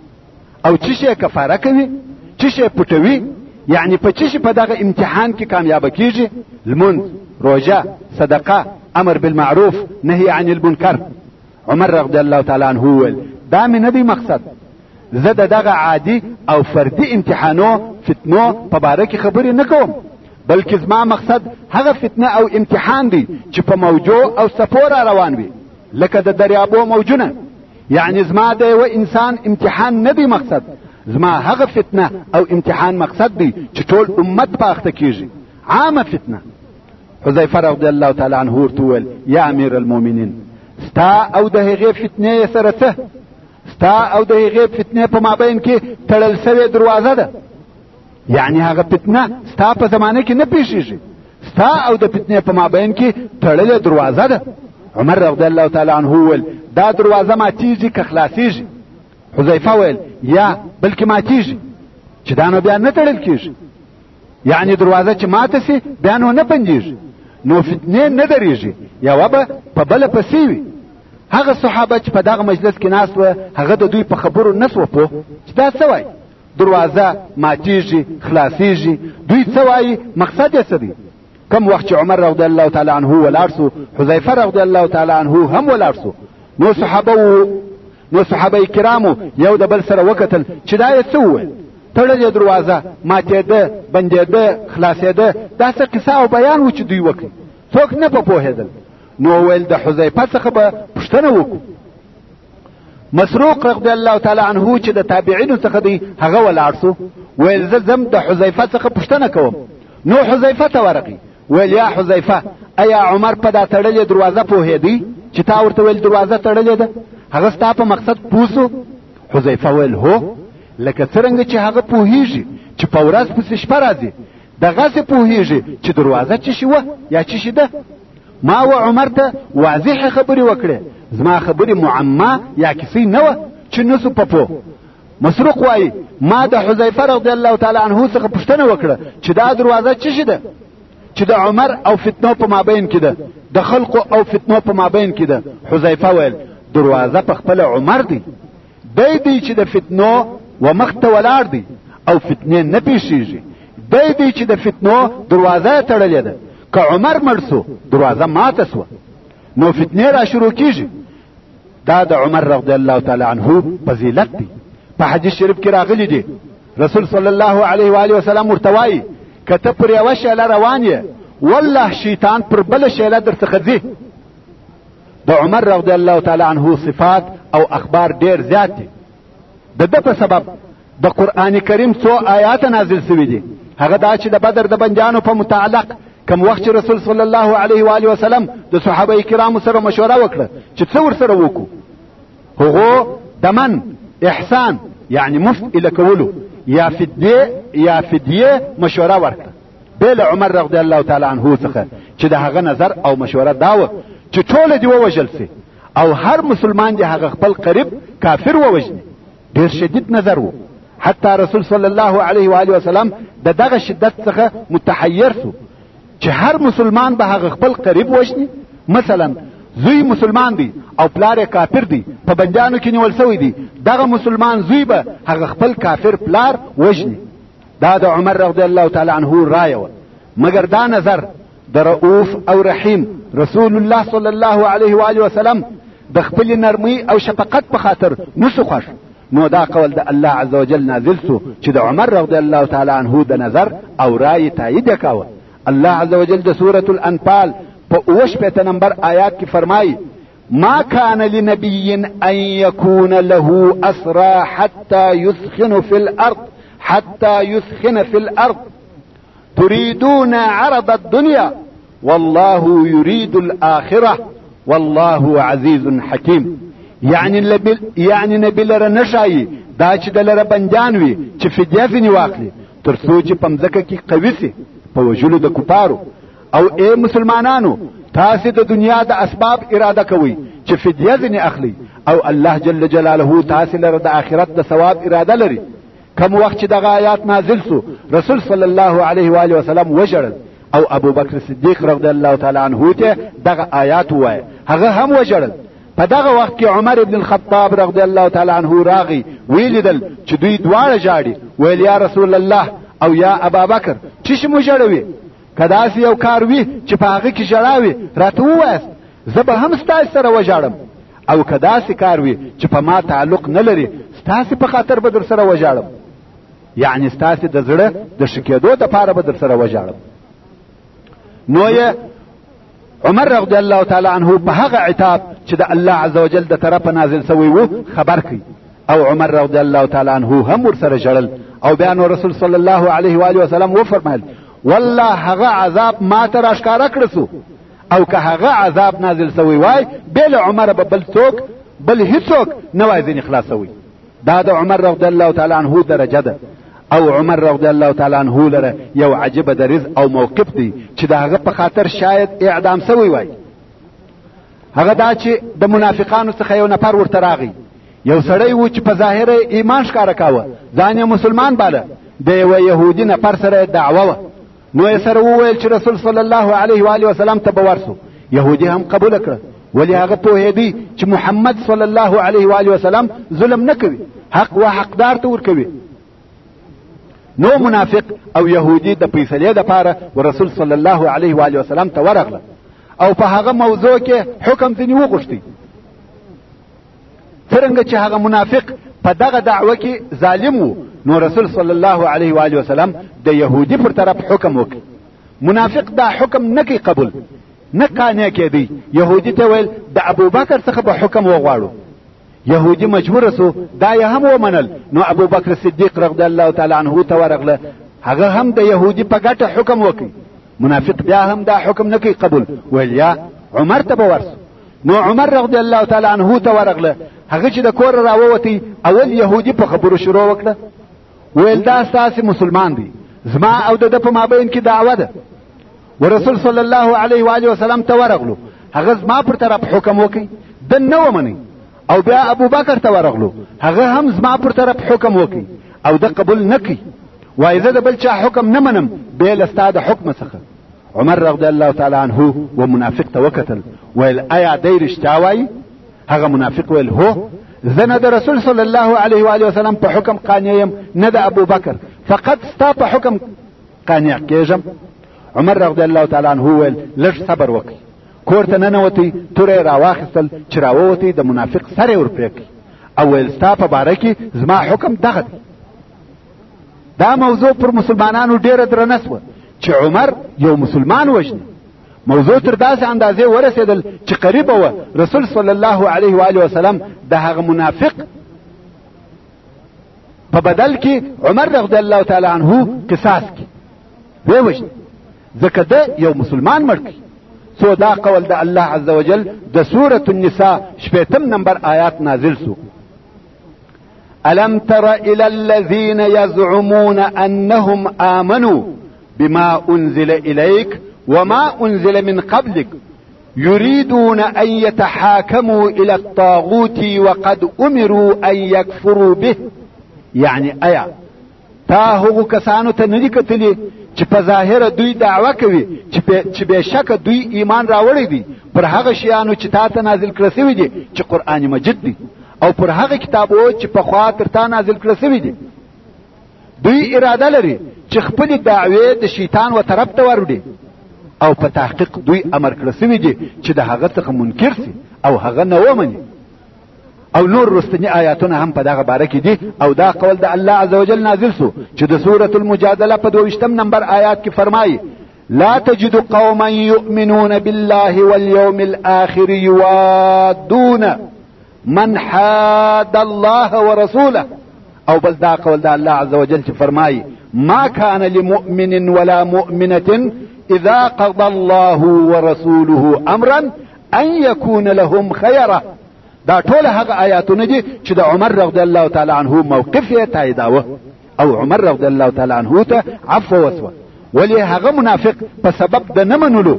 او چې شی کفاره کوي، چې شی پټوي، یعنی په چې شی په دغه امتحان کې کامیاب کیږي. لمونځ، روژه، صدقه، امر بالمعروف، نهی عن المنکر. عمر رضی الله تعالی عنه ویل دا مې نه دی مقصد، زه د دغه عادي او فردي امتحانو فتنو په باره کې خبرې نه کوم، بلکې زما مقصد هغه فتنه او امتحان دی چې په موجو او څپو را روان وي لکه د دریابو موجونه. یعنی زما د یو انسان امتحان نه دی مقصد، زما هغه فتنه او امتحان مقصد دی چې ټول امت په اخته کیږي، عامه فتنه. حذیفه رضی الله تعالی عنه ورته وویل یا امیر المؤمنین ستا او د هغې فتنې سره څه؟ ستا او د هغې فتنې په مابین کې تړل سوې دروازه ده، یعنی هغه فتنه ستا په زمانه کې نه پیښیږي، ستا او د فتنې په مابین کې تړلې دروازه ده. عمر رضی الله تعالی عنه وویل دا دروازه ماتیږي که خلاصیږي؟ حذیفه ویل یا بلکې ماتیږي، چې دا نو بیا نه تړل کیږي، یعنی دروازه چې ماته سي بیا نو نه بندیږي، نو فتنې نه درېږي، یوه به په بله پسې وي. هغه صحابه چې په دغه مجلس کې ناست وه هغه د دوی په خبرو نه سوه پوه چې دا څه وایي، دروازه ماتیږي، خلاصیږي، دوی څه وایي، مقصد یې څه دی؟ کم وخت چې عمر رضی الله تعالی عنه ولاړ سو، حذیفه رضی الله تعالی عنه هم ولاړ سو. نو صحابه نو صحابه کرامو یو د بل سره وکتل چې دا یې څه وویل، تړلې دروازه ماتېده، بندېده، خلاصېده، دا څه قصه او بیان و چې دوی وکړي، څوک نه په پوهېدل. نو ویل د حذیفه څخه به پوښتنه وکړو. مسروق رضی الله تعالی عنه چې د تابعینو څخه دی هغه ولاړ سو، ویل زه ځم د حذیفه څخه پوښتنه کوم. نو حذیفه ته ورغی، ویل یا حذیفه ایا عمر په دا تړلې دروازه پوهېدی چې تا ورته ویل دروازه تړلې ده؟ هغه ستا په مقصد پوه سو؟ حذیفه ویل هو، لکه څرنګه چې هغه پوهیږي چې په ورځ پسې شپه راځي، دغسې پوهیږي چې دروازه څه شي وه یا څه شي ده. ما و عمر ته واضحې خبرې وکړې، زما خبرې معما یا کیسې نه وه چې نسو په پوه. مسروق وایي ما د حذیفه رضی الله تعالی عنه څخه پوښتنه وکړه چې دا دروازه څه شي ده چې د عمر او فتنو په مابین کې ده، د خلقو او فتنو په مابین کې ده. حذیفه ویل دروازه په خپل عمر دی، دی دی چې د فتنو و مخ ته ولاړ دی او فتنې نه پیښیږي، دی دی چې د فتنو دروازه تړلې ده. که عمر مړ سو دروازه ماته سوه، نو فتنې را شروع کیږي. دا د عمر رضی الله تعالی عنه فضیلت دی. په حدیث شریف کې راغلی دی رسول صلی الله علیه و آله وسلم ورته وایي که ته پر یوه شیله روان یې والله شیطان پر بله شیله درڅخه ځي. د عمر رضی الله تعالی عنه صفات او اخبار ډیر زیات دي. د ده په سبب د قرآن کریم څو آیات نازل سوي دي. هغه دا چې د بدر د بندیانو په متعلق کوم وخت چې رسول صلی الله علیه و آله وسلم د صحابه کرامو سره مشوره وکړه چې څه ورسره وکړو، هغو دمن احسان یعنی مفت اله کولو یا فدیه یا فدیه مشوره ورکړه. بې له عمر رضی الله تعالی عنه څخه چې د هغه نظر او مشوره دا وه چې ټوله دې ووژل سي او هر مسلمان دې هغه خپل قریب کافر ووژني. ډېر شدید نظر و. حتی رسول صلی الله علیه و آله وسلم د دغه شدت څخه متحیر سو چې هر مسلمان به هغه خپل قریب وژني. مثلا زوی مسلمان دی او پلار کافر دی، په بندیانو کې نیول شوی دی، دغه مسلمان زوی به هغه خپل کافر پلار وژني. دا د عمر رضی الله تعالی عنه رایه وه. مګر دا نظر د رؤوف او رحیم رسول الله صلی الله علیه و آله وسلم د خپل نرمۍ او شفقت په خاطر نسو خوښ. نو دا قول د الله عز وجل نازل سو چې د عمر رضی الله تعالی عنه د نظر او رای تایید کاوه. الله عز وجل د سورة الانفال په اوه شپېته نمبر آیات کې فرمایي: ما كان لنبي ان يكون له اسرى حتى يثخن في الارض حتى يثخن في الارض تريدون عرض الدنيا والله يريد الاخره والله عزيز حكيم. يعني لبل يعني نبی لره نشایي دا چې د لره بندیان وي چې فدیه ځینې واخلي تر څو چې په مځکه کې قوي سي په وژلو د کفارو. او اے مسلمانانو، تاسې د دنیا د اسباب اراده کوئ چې فدیه ځینې اخلي، او الله جل جلاله تاسې لره د آخرت د ثواب اراده لري. کم وخت چې دغه آیات نازل سو رسول صلی الله علیه و آله وسلم وژړل او ابو بکر صدیق رضی الله تعالی عنه ته دغه آیات ووایه، هغه هم وژړل. په دغه وخت کې عمر ابن الخطاب رضی الله تعالی عنه راغی، ویلیدل چې دوی دواړه ژاړي. ویل یا رسول الله او یا ابا بکر، چې شي مو ژړوي؟ که داسې یو کار وي چې په هغه کې ژړا وي راته ووایاست، زه به هم ستاسې سره وژاړم. او که داسې کار وي چې په ما تعلق نه لري، ستاسې په خاطر به در سره وژاړم. یعنی ستاسې د زړه د ښه کېدو دپاره به در سره وژاړم. نو یې عمر رضی الله تعالی عنه په هغه عتاب چې د الله عز وجل د طرفه نازل شوی و خبر کړي، او عمر رضی الله تعالی عنه هم ورسره ژړل. او بیا نو رسول صلی الله علیه و آله وسلم وفرمایل: والله هغه عذاب ما ته راښکاره کړه سو، او که هغه عذاب نازل شوی وای بې له عمره به بل څوک بل هیڅوک نه وای ځینې خلاصوي. دا د عمر رضی الله تعالی عنه درجه ده. او عمر رضی الله تعالی عنه لره یو عجیبه دریځ او موقف دی چې د هغه په خاطر شاید اعدام شوی وای. هغه دا چې د منافقانو څخه یو نفر ورته راغی، یو سړی و چې په ظاهر ایمان ښکاره کاوه، ځان یې مسلمان باله، د یوه یهودي نفر سره دعوه وه. نو یې سره وویل چې رسول صلی الله علیه و آله وسلم ته به ورسو. یهودي هم قبوله کړه، ولې هغه پوهېدی چې محمد صلی الله علیه و آله وسلم ظلم نه کوي، حق و حقدار ته ورکوي. نو منافق او يهودي د فیصلې دپاره ورسول صلی الله علیه و آله وسلم ته ورغله او په هغه موضوع کې حکم ځینې وغوښتي. څرنګه چې هغه منافق په دغه دعوه کې ظالم و، نو رسول صلی الله علیه و آله وسلم د يهودي پر طرف حکم وکړ. منافق دا حکم نه کوي قبول، نه قانع کېدی. يهودي ته ویل د ابو بکر څخه به حکم وغواړو. يهودي مجبور سو، دا یې هم ومنل. نو ابو بکر صدیق رضی الله تعالی عنه ته ورغله، هغه هم د يهودي په ګټه حکم وکړي. منافق بیا هم دا حکم نه کوي قبول، ویل یا عمر ته به ورسو. نو عمر رضی الله تعالی عنه ته ورغله، هغه چې د کور راووتی اول يهودي په خبرو شروع وکړه، ویل دا ستاسې مسلمان دی، زما او د ده په مابین کې دعوه ده. ورسول صلی الله علیه و آله وسلم ته ورغلو، هغه زما پر طرف حکم وکړي، ده نه ومني. او بیا ابو بکر ته ورغلو، هغه هم زما پر طرف حکم وکړي او ده قبول نه کوي. وایي زه د بل چا حکم نه منم بې له ستا د حکم څخه. عمر رضی الله تعالی عنه و منافق ته وکتل، ویل آیا دی رښتیا وایي؟ هغه منافق ویل هو، زه نه د رسول صلی الله علیه و آله وسلم په حکم قانع یم، نه د ابو بکر، فقط ستا په حکم قانع کېږم. عمر رضی الله تعالی عنه ویل لږ صبر وکړي. کور ته ننوتی، توره یې راواخیستل، چې راووتی د منافق سر یې ورپرې کړي او ویل ستا په باره کې زما حکم دغه دی. دا موضوع پر مسلمانانو ډیره درنه سوه چې عمر یو مسلمان وژني. موضوع تر داسې اندازې ورسېدل چې قریبه وه رسول صلی الله علیه و آله وسلم د هغه منافق په بدل کې عمر رضی الله تعالی عنه قصاص کړي، ویې وژني، ځکه ده یو مسلمان مړ کړي. سو دا قول د الله عز وجل د سورة النساء شپېتم نمبر آیات نازل سو. ألم تر إلى الذين يزعمون أنهم آمنوا بما انزل اليك وما انزل من قبلك يريدون ان يتحاكموا الى الطاغوت وقد امروا ان يكفروا به. یعنی آیا تا هغو کسانو ته ندی کتلی چې په ظاهره دوی دعوه کوي چې بېشکه دوی ایمان راوړی دي پر هغه شیانو چې تا ته نازل کړه سوي دي چې قرآن مجید دی، او پر هغه کتابو چې پخوا تر تا نازل کړه سوي دي. دوی اراده لري چې خپلې دعوې د شیطان و طرف ته وروړي، او په تحقیق دوی امر کړه سوي دي چې د هغه څخه منکر سي او هغه نه ومني. او نور رستنی آیاتونه هم په دغه باره کې دي، او دا قول د الله عزوجل نازل سو چې د سورة المجادله په دویشتم نمبر آیات کې فرمایي: لا تجد قوما يؤمنون بالله واليوم الآخر يوادون من حاد الله ورسوله. او بل دا قول د الله عزوجل چې فرمایي: ما كان لمؤمن ولا مؤمنة اذا قضى الله ورسوله امرا ان يكون لهم خيره. دا ټول هغه آیاتونه دي چې د عمر رضی الله تعالی عنه موقف یې تاییداوه، او عمر رضی الله تعالی عنه ته عفو وسوه، ولی هغه منافق په سبب د نه منلو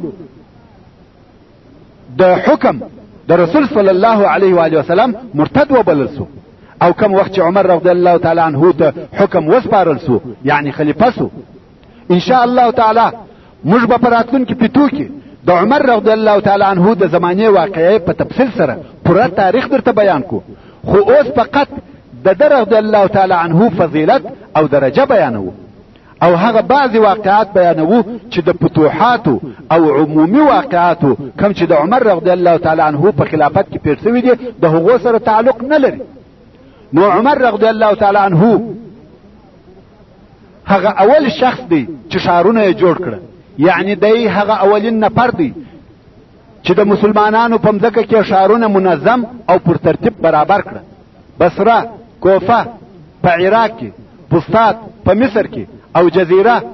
د حکم د رسول صلی الله علیه و آله وسلم مرتد وبلل سو. او کم وخت چې عمر رضی الله تعالی عنه ته حکم وسپارل سو، یعنی خلیفہ سو، ان شاء الله تعالی موږ به پراتون کې پتو کې د عمر رضی الله تعالی عنه د زمانه واقعي په تفصیل سره پوره تاریخ درته بیان کو، خو اوس فقط د در رضی الله تعالی عنه فضیلت او درجه بیانو، او هغه بعضی واقعات بیانو چې د فتوحاتو او عمومي واقعاتو کم چې د عمر رضی الله تعالی عنه په خلافت کې پېښ شوي دي د هغو سره تعلق نه لري. نو عمر رضی الله تعالی عنه هغه اول شخص دی چې ښارونه یې جوړ کړه، یعنی دی هغه اولین نفر دی چې د مسلمانانو په مځکه کې ښارونه منظم او پر ترتیب برابر کړه. بصره، کوفه په عراق کې، فسطاط په مصر کې، او جزیره،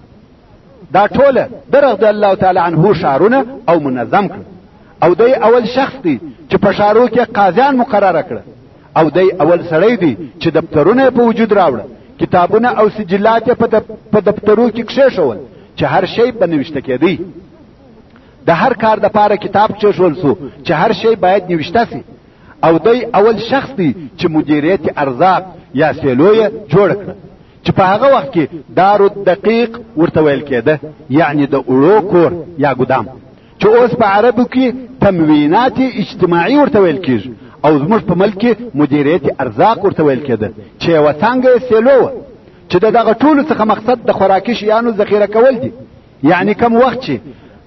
دا ټوله د رضی الله تعالی عنه ښارونه او منظم کړه. او دی اول شخص دی چې په ښارو کې قاضیان مقرره کړه، او دی اول سړی دی چې دفترونه په وجود راوړه، کتابونه او سجلات په دفترو کې کښېښول چې هر شی به نوشته کېدی. د هر کار دپاره کتاب کښېښول سو چې هر شی باید نوشته سي. او دی اول شخص دی چې مدیریت ارزاق یا سیلو یې جوړ کړه، چې په هغه وخت کې دارالدقیق ورته ویل کېده، یعنی د اوړو کور یا ګدام، چې اوس په عربو کې تموینات اجتماعي ورته ویل کېږي، او زموږ په ملک کې مدیریت ارزاق ورته ویل کېده، چې یوه څانګه یې سیلو وه چې د دغه ټولو څخه مقصد د خوراکي شیانو ذخیره کول دي. یعنی کم وخت چې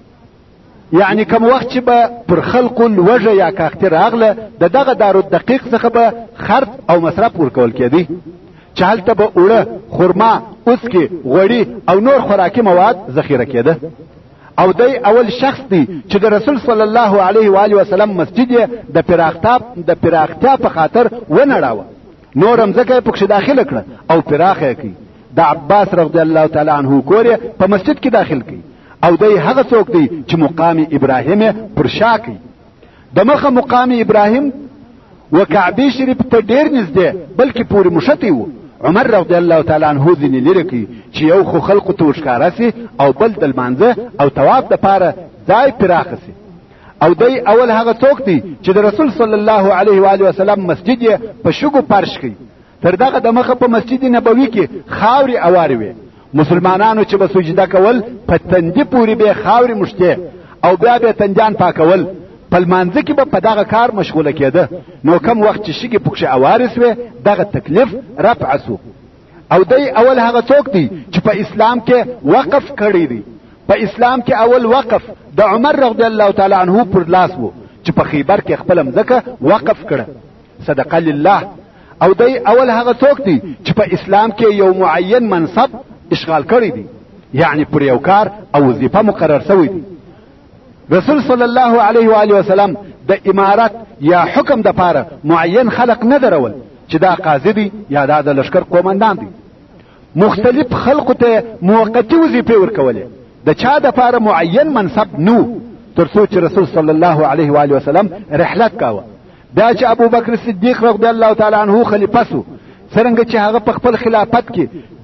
یعنی کم وخت چې به پر خلقو لوږه یا کاختي راغله، د دغه دارالدقیق څخه به خرڅ او مصرف ورکول کېدی، چې هلته به اوړه، خرما، اوسکې، غوړي او نور خوراکي مواد ذخیره کېده. او دی اول شخص دی چې د رسول صلی الله علیه و آله وسلم مسجد یې د پراختیا د پراختیا په خاطر ونړاوه، نور هم ځکه یې پکښې داخله کړه او پراخه یې کړي. د عباس رضی الله تعالی عنه کور یې په مسجد کې داخل کړي، او دی هغه څوک دی چې مقام ابراهیم یې پر شا کړي. د مخه مقام ابراهیم و کعبې شریف ته ډېر نږدې بلکې پورې مشتی و. عمر رضی الله تعالی عنه ځینې لرې کړي چې یو خو خلقو ته ورښکاره سي، او بل د لمانځه او طواف دپاره ځای پراخه سي. او دی اول هغه څوک دی چې د رسول صلی الله علیه و آله وسلم مسجد یې په شګو فرش کړي. تر دغه د مخه په مسجد نبوي کې خاورې اوارې وې، مسلمانانو چې به سجده کول په تندي پورې به خاورې مشتې، او بیا به تنجان پاکول، په لمانځه کې به په دغه کار مشغوله کېده. نو کم وخت چې شګې پکښې اوارې سوې دغه تکلیف رفع سو. او دی اول هغه څوک دی چې په اسلام کې وقف کړی دی. په اسلام کې اول وقف د عمر رضی الله تعالی عنه پر لاس وو چې په خیبر کې خپل مځکه وقف کړه، صدقه لله. او دی اول هغه څوک دی چې په اسلام کې یو معین منصب اشغال کړی دی، یعنی پر یو کار او وظیفه مقرر شوی دی. رسول صلی الله علیه و آله وسلم د امارت یا حکم د پاره معین خلق نه درول چې دا قاضي دی یا دا د لشکر قومندان دی. مختلف خلقو ته موقتی وظیفه ورکولې، د چا د پاره معین منصب نو، تر څو چې رسول صلی الله علیه و آله وسلم رحلت کاوه. دا چې ابو بکر صدیق رضی الله تعالی عنه خلیفہ سو، څرنګه چې هغه په خپل خلافت کې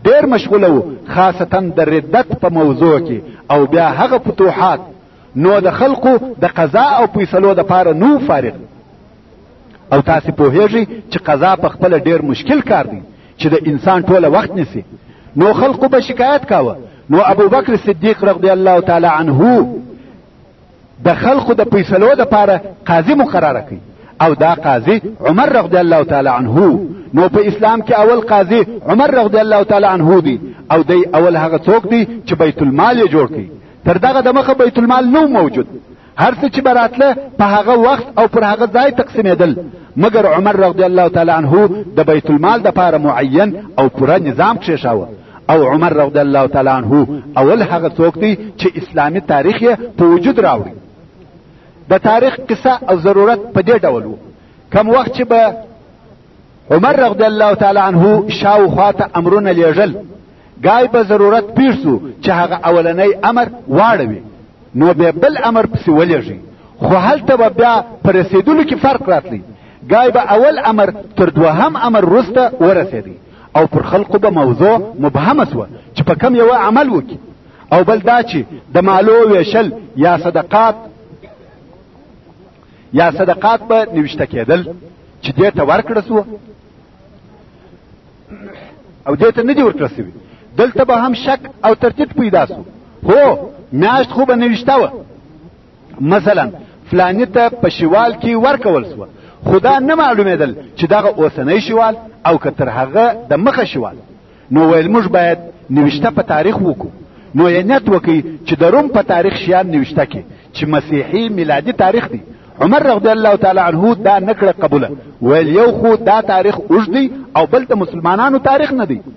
ډېر مشغوله و، خاصتا د ردت په موضوع کې، او بیا هغه فتوحات، نو د خلقو د قضا او فیصلو دپاره نو فارغ. او تاسې پوهیږئ چې قضا په خپله ډېر مشکل کار دی چې د انسان ټوله وخت نیسي. نو خلقو به شکایت کاوه. نو ابو بکر صدیق رضی الله تعالی عنه د خلقو د فیصلو دپاره قاضي مقرره کړي، او دا قاضي عمر رضی الله تعالی عنه. نو په اسلام کې اول قاضي عمر رضی الله تعالی عنه دی، او دی اول هغه څوک دی چې بیت المال یې جوړ کړي. تر دغه دمخه بیت المال نو موجود، هر څه چې براتله په هغه وخت او پر هغه ځای تقسیمېدل، مګر عمر رضی الله تعالی عنه د بیت المال دپاره معین او پوره نظام کښېښاوه. او عمر رضی الله تعالی عنه اول هغه څوک دی چې اسلامي تاریخ یې په وجود راوړي. د تاریخ قصه او ضرورت په دې ډول و، کم وخت چې به عمر رضی الله تعالی عنه شاوخوا ته امرونه لیږل، ګای به ضرورت پیښ سو چې هغه اولنی امر واړوي، نو به بل امر پسې ولېږي. خو هلته به بیا په رسېدلو کې فرق راتلی. ګای به اول امر تر دوهم امر وروسته ورسېدی، او پر خلقو به موضوع مبهمه سوه چې په کم یوه عمل وکړي. او بل دا چې د مالو ویشل یا صدقات یا صدقات به نوشته کېدل چې دې ته ورکړه سوه او دې ته نه دي ورکړه سوي. دلته به هم شک او ترتیب پیدا سو. هو میاشت خو به نوشته وه، مثلا فلاني ته په شوال کې ورکول سوه، خو دا نه معلومېدل چې دغه اوسنی شوال او که تر هغه د مخه شوال. نو ویل موږ باید نوشته په تاریخ وکړو. نو یې نیت وکړي چې د روم په تاریخ شیان نوشته کړي چې مسیحي میلادي تاریخ دی. عمر رضی الله تعالی عنه دا نکړه قبوله، ویل یو خو دا تاریخ اوږد دی او بل د مسلمانانو تاریخ نه دی.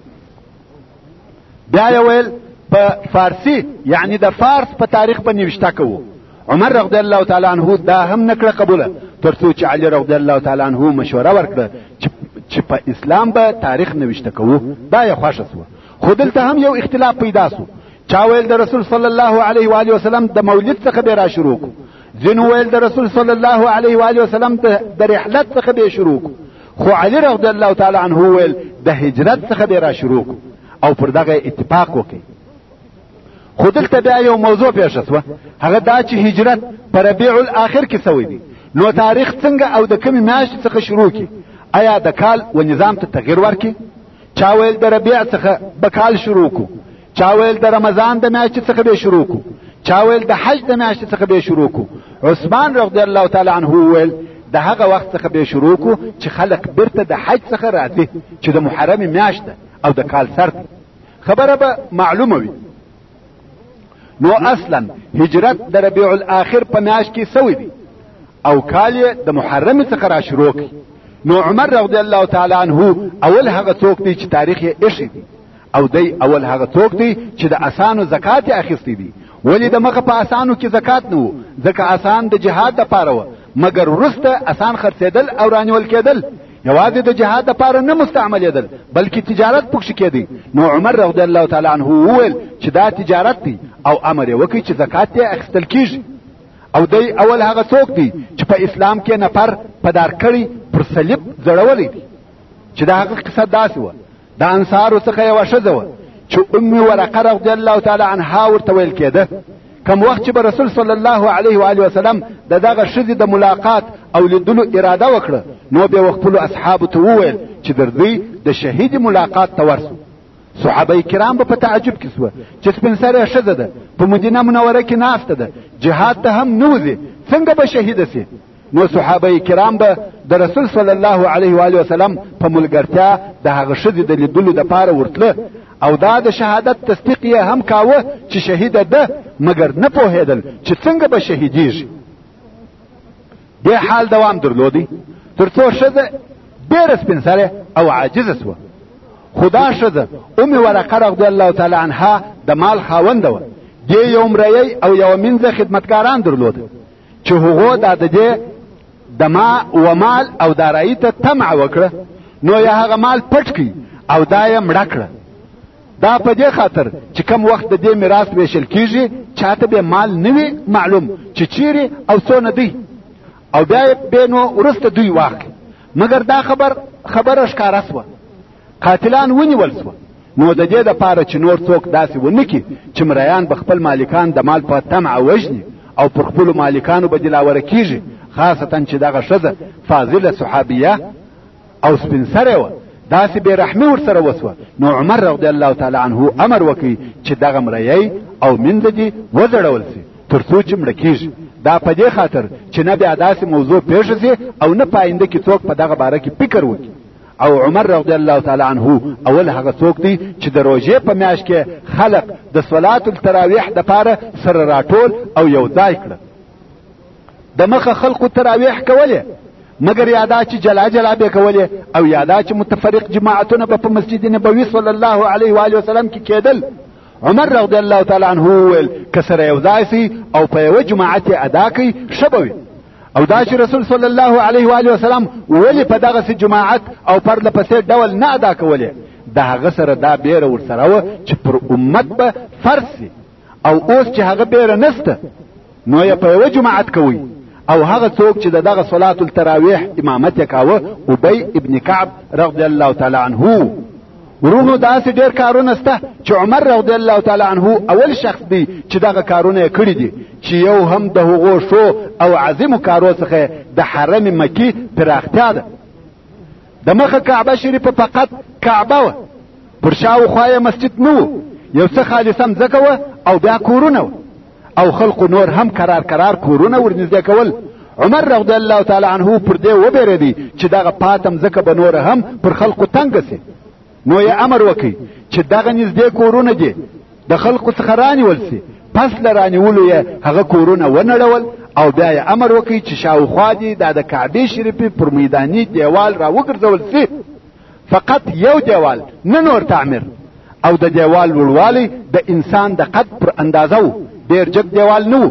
بیا یې ویل په فارسی یعنی د فارس په تاریخ به نوشته کوو. عمر رضی الله تعالی عنه دا هم نکړه قبوله، تر څو چې علی رضی الله تعالی عنه مشوره ورکړه چې په اسلام به تاریخ نوشته کوو. دا یې خوښه سوه. خو دلته هم یو اختلاف پیدا سو. چا ویل د رسول صلی الله علیه و آله وسلم د مولد څخه به را شروع کو، ځینو ویل د رسول صلی الله علیه و آله وسلم د رحلت څخه به شروع کو، خو علی رضی الله تعالی عنه ویل د هجرت څخه به را شروع کو، او پر دغه اتفاق وکړي. خو دلته بیا یو موضوع پیښه سوه، هغه دا چې هجرت په ربیع الاخر کې سوی دی. نو تاریخ څنګه او د کومې میاشتې څخه شروع کی؟ آیا د کال و نظام ته تغییر ورکړي؟ چا ویل د ربیع څخه به کال شروع کو، چا ویل د رمضان د میاشتې څخه به شروع کو، چا ویل د حج د میاشتې څخه به شروع کو. عثمان رضی الله تعالی عنه ویل د هغه وخت څخه به شروع کو چې خلق بیرته د حج څخه راځي چې د محرم میاشت او د کال سر خبره به معلومه وي. نو اصلا هجرت د ربیع الاخر په میاشت کې سوی دی او کال یې د محرم څخه را شروع کی. نو عمر رضی الله تعالی عنه اول هغه څوک دی چې تاریخ یې ایښی دی، او دی اول هغه څوک دی چې د اسانو زکات یې اخیستی دی. ولی د مخه په اسانو کې زکات نه و، ځکه اسان د جهاد دپاره وه، مګر وروسته اسان خرڅېدل او رانیول کېدل یوازې د جهاد دپاره نه مستعملېدل بلکې تجارت پکښې کېدی. نو عمر رضی الله تعالی عنه وویل چې دا تجارت دی او امر یې وکړي چې زکات یې اخیستل کېږي. او دی اول هغه څوک دی چې په اسلام کې نفر په دار کړي پر صلیب ځړولی دی. چې د هغه قصه داسې وه، د انصارو څخه یوه ښځه وه چې ام ورقه رضی الله تعالی عنها ورته ویل کېده. کم وخت چې به رسول صلی الله علیه و آله وسلم د دغه ښځې د ملاقات او لیدلو اراده وکړه، نو بیا خپلو اصحابو ته وویل چې در دوی د شهید ملاقات ته ورسو. صحابه کرام به په تعجب کې سوه چې سپین سرې ښځه ده، په مدینه منوره کې ناسته ده، جهاد ته هم نه وځي، څنګه به شهیده سي؟ نو صحابه کرام به د رسول صلی الله علیه و آله وسلم په ملګرتیا د هغه ښځې د لیدلو دپاره ورتله، او دا د شهادت تصدیق یې هم کاوه چې شهیده ده، مګر نه پوهېدل چې څنګه به شهیدیږي. دې حال دوام درلودی تر څو ښځه ډېره سپین سرې او عاجزه سوه. خو دا ښځه ام ورقه رضی الله تعالی عنها د مال خاونده وه. دې یو مریی او یوه منځه خدمتګاران درلوده چې هغو دا د دې د ما و مال او دارایي ته طمع وکړه، نو یې هغه مال پټ کړي او دا یې مړه کړه. دا په دې خاطر چې کم وخت د دې میراث ویشل کیږي چاته به مال نه وي معلوم چې چیرې او څونه دی، او بیا یې به نو وروسته دوی واخلي. مګر دا خبر خبره ښکاره سوه، قاتلان ونیول سوه. نو د دې دپاره چې نور څوک داسې ونه کړي چې مریان به خپل مالکان د مال په طمع وژني او پر خپلو مالکانو به دلاوره کېږي، خاصتا چې دغه ښځه فاضله صحابیه او سپین سرې وه، داسې بې رحمي ورسره وسوه. نو عمر رضی الله تعالی عنه امر وکړي چې دغه مریی او مینځه دې وځړول سي تر څو چې مړه کېږي. دا په دې خاطر چې نه بیا داسې موضوع پېښه سي او نه په آینده کې څوک په دغه باره کې فکر وکړي. او عمر رضی الله تعالی عنه اول هغه څوک دی چې د روژې په میاشت کې خلق د صلات التراویح دپاره سره راټول او یو ځای کړه. د مخه خلقو تراویح کولې، مګر یادا چې جلا جلا به کولې او یادا چې متفرق جماعتونه به په مسجد نبوي صلی الله علیه و آله وسلم کې کېدل. عمر رضی الله تعالی عنه ویل که سره یو ځای سي او په یوه جماعت یې ادا کوي ښه به وي. او دا چې رسول صلی الله علیه و آله وسلم ولې په دغسې جماعت او پرله پسې ډول نه ادا کولې، د هغه سره دا بیره ورسره وه چې پر امت به فرض سي. او اوس چې هغه بیره نسته نو یې په یوه جماعت کوي. او هغه څوک چې دغه صلات التراویح امامت یې کاوه ابی ابن کعب رضی الله تعالی عنه. ورونو داسې ډېر کارونه سته چې عمر رضی الله تعالی عنه اول شخص دی چې دغه کارونه یې کړي دي، چې یو هم د هغو ښو او عظیمو کارو څخه د حرم مکي پراختیا ده. د مخه کعبه شریفه فقط کعبه وه، پر شاوخوا یې مسجد نه و، یو څه خالصه مځکه وه او بیا کورونه وه، او خلقو نور هم قرار قرار کورونه ورنږدې کول. عمر رضی الله تعالی عنه پر دې وبېرېدی چې دغه پاته مځکه به نوره هم پر خلقو تنګه سي. نو یې امر وکړي چې دغه نږدې کورونه دي د خلقو څخه رانیول سي. پس له رانیولو یې هغه کورونه ونړول او بیا یې امر وکړي چې شاوخوا دي دا د کعبې شریفې پر میداني دیوال را وګرځول سي، فقط یو دیوال نه نور تعمیر. او د دیوال لوړوالی د انسان د قد پر اندازه و، ډېر جګ دیوال نه و.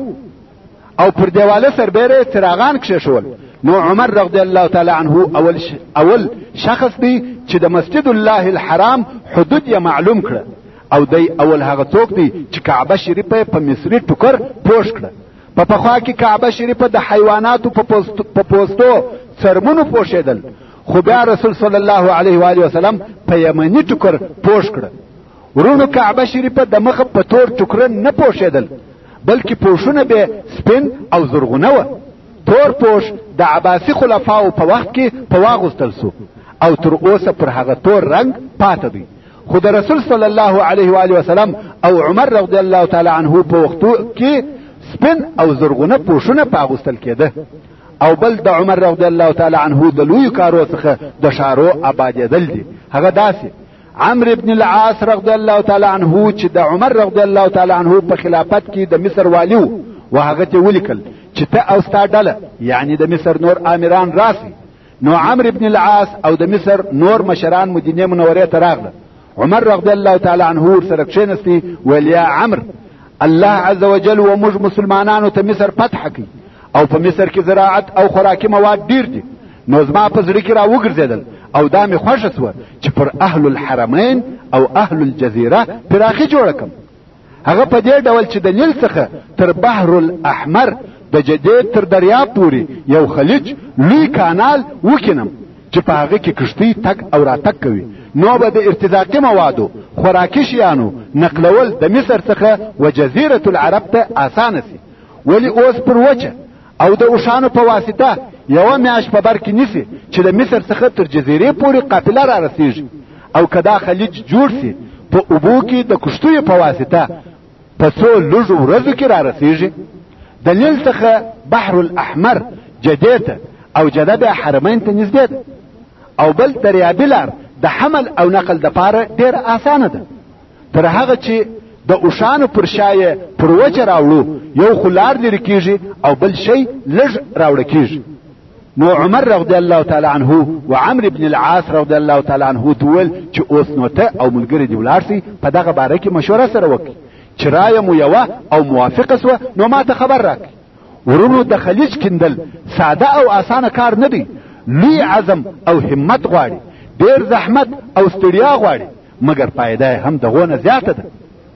او پر دیواله سربیره څراغان کښېښول. نو عمر رضی الله تعالی عنه اول ش... اول شخص دی چې د مسجد الله الحرام حدود یې معلوم کړه. او دی اول هغه څوک دی چې کعبه شریفه په مصري ټوکر پوښ کړه. په پخوا کې کعبه شریفه د حیواناتو په پوستو, پوستو څرمنو پوښېدل، خو بیا رسول صلی الله علیه و آله وسلم په یمني ټوکر پوښ کړه. ورونو کعبه شریفه د مخه په تور ټوکره نه پوښېدل، بلکې پوښونه به سپین او زرغونه وه. تور پوش د عباسي خلفاو په وخت کې په واغوستل سو او تر اوسه پر هغه تور رنگ پاته دی. خو د رسول صلی الله علیه و آله وسلم او عمر رضی الله تعالی عنه په وختو کې سپین او زرغونه پوښونه په اغوستل کېده. او بل د عمر رضی الله تعالی عنه د لوی کارو څخه د شارو آبادېدل دي. هغه داسې عمرو ابن العاص رضی الله تعالی عنه چې د عمر رضی الله تعالی عنه په خلافت کې د مصر والی و، و هغه ته ولیکل چې ته او ستا ډله یعنی د مصر نور آمران راسي. نو عمرو ابن العاص او د مصر نور مشران مدینه منورې ته راغله. عمر رضی الله تعالی عنه ورسره کښېنستی، ویل یا عمرو، الله عز وجل و موږ مسلمانانو ته مصر فتح کړي او په مصر کې زراعت او خوراکي مواد ډیر دي. نو زما په زړه کې را وګرځېدل او دا مې خوښه سوه چې پر اهل الحرمین او اهل الجزیره پراخي جوړه کړم. هغه په دې ډول چې د نیل څخه تر بحر الاحمر د جدید تر دریاب پورې یو خلیج لوی کانال وکینم چې په هغه کې کشتۍ تګ او راتګ کوي. نو به د ارتزاقي موادو خوراکي شیانو نقلول د مصر څخه و جزیرة العرب ته اسانه سي. ولی اوس پر وچه او د اوښانو په واسطه یوه میاشت په بر کې نیسي چې د مصر څخه تر جزیرې پورې قافله را رسیږي. او که دا خلیج جوړ سي په اوبو کې د کشتیو په واسطه په څو لږو ورځو کې را رسیږي. د نیل څخه بحر الاحمر جدې ته او جده بیا حرمین ته نږدې ده. او بل دریابي لار د حمل او نقل دپاره ډېر اسانه ده. تر هغه چې د اوښانو پر شایه پر وچه راوړو یو خو لار لرې کېږي او بل شی لږ راوړه کېږي. نو عمر رضی الله تعالی عنه و عمرو بن العاص رضی الله تعالی عنه ته وویل چې اوس نو ته او ملګري دې ولاړ سئ په دغه باره کې مشوره سره وکړي. چې رایه مو یوه او موافقه سوه نو ما ته خبر راکړي. ورونو د خلیج کیندل ساده او اسانه کار نه دی، لوی عزم او همت غواړي، ډېر زحمت او ستړیا غواړي، مګر پایده هم دغو نه زیاته ده.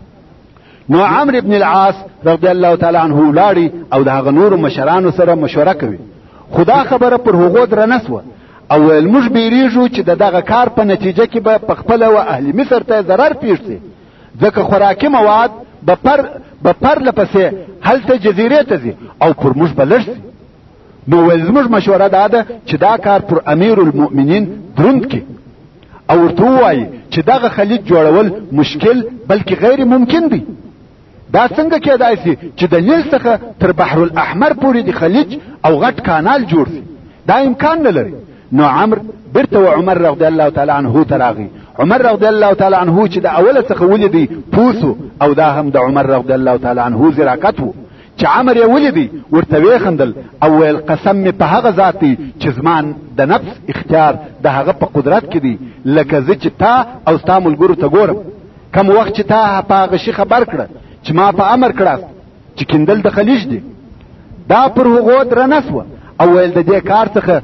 نو عمرو بن العاص رضی الله تعالی عنه ولاړي او د هغه نورو مشرانو سره مشوره کوي. خدا خبره پر هغو درنه سوه او ویل موږ بیریږو چې د دغه کار په نتیجه کې به په خپله و اهل مصر ته ضرر پیښ شي، ځکه خوراکي مواد به پر به پرله پسې هلته جزیرې ته ځي او پر موږ به لږ شي. نو ویل زموږ مشوره دا ده چې دا کار پر امیر المؤمنین دروند کړي او ورته ووایي چې دغه خلیج جوړول مشکل بلکې غیر ممکن دی. دا څنګه کېدای شي چې د نیل څخه تر بحر الاحمر پورې د خلیج او غټ کانال جوړ شي؟ دا امکان نه لري. نو عمرو بیرته و عمر رضی الله تعالی عنه ته راغی. عمر رضی الله تعالی عنه چې د اوله څخه ولیدی پوسو، او دا هم د عمر رضی الله تعالی عنه زراکت و چې عمر یې ولیدی ورته ویخندل او ویل قسم مې په هغه ذات دی چې زمان د نفس اختیار د هغه په قدرت کې دی، لکه زه چې تا او ستا ملګرو ته ګورم. کم وخت چې تا په هغه شي خبر کړه چې ما په امر کړاست چې کیندل د خلیج دی، دا پر هغو درنه سوه او ویل د دې کار څخه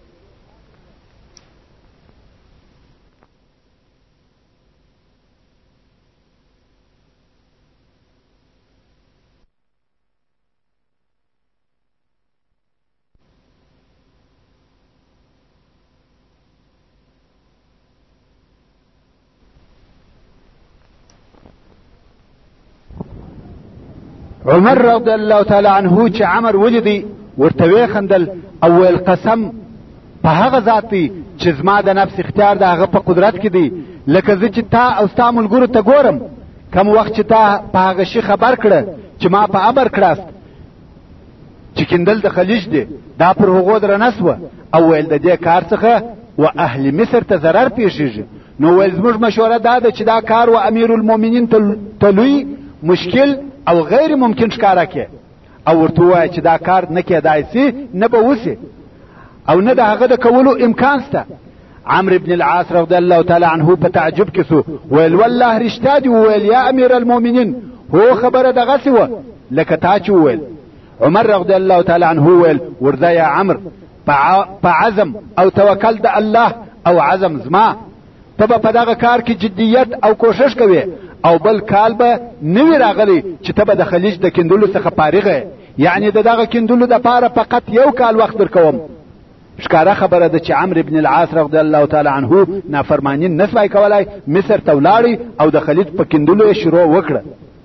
عمر رضی الله تعالی عنه چې عمر ولیدی ورته ویخندل او ویل قسم په هغه ذات دی چې زما د نفس اختیار د هغه په قدرت کې دی، لکه زه چې تا او ستا ملګرو ته ګورم. کم وخت چې تا په هغه شي خبر کړه چې ما په امر کړاست چې کیندل د خلیج دی، دا پر هغو درنه سوه او ویل د دې کار څخه و اهل مصر ته ضرر پیښیږي. نو ویل زموږ مشوره دا ده چې دا کار و امیر المؤمنین ته لوی مشکل او غیر ممکن ښکاره کې او ورته ووایه چې دا کار نه کېدای سي، نه به وسي او نه د هغه د کولو امکان شته. عمرو بن العاص رضی الله تعالی عنه په تعجب کې سو، ویل والله رښتیا دي وویل یا امیر المؤمنین، هو خبره دغسې وه لکه تا چې وویل. عمر رضی الله تعالی عنه ویل ورځه یا عمرو په عزم او توکل د الله او عزم زما، ته به په دغه کار کې جدیت او کوشش کوې او بل کال به نوی راغلی چې ته به د خلیج د کیندلو څخه فارغه، یعنی د دغه کیندلو دپاره فقط یو کال وخت درکوم. ښکاره خبره ده چې عمرو بن العاص رضی الله تعالی عنه نافرمانی نه سوای کولای، مصر ته ولاړی او د خلیج په کیندلو یې شروع وکړه.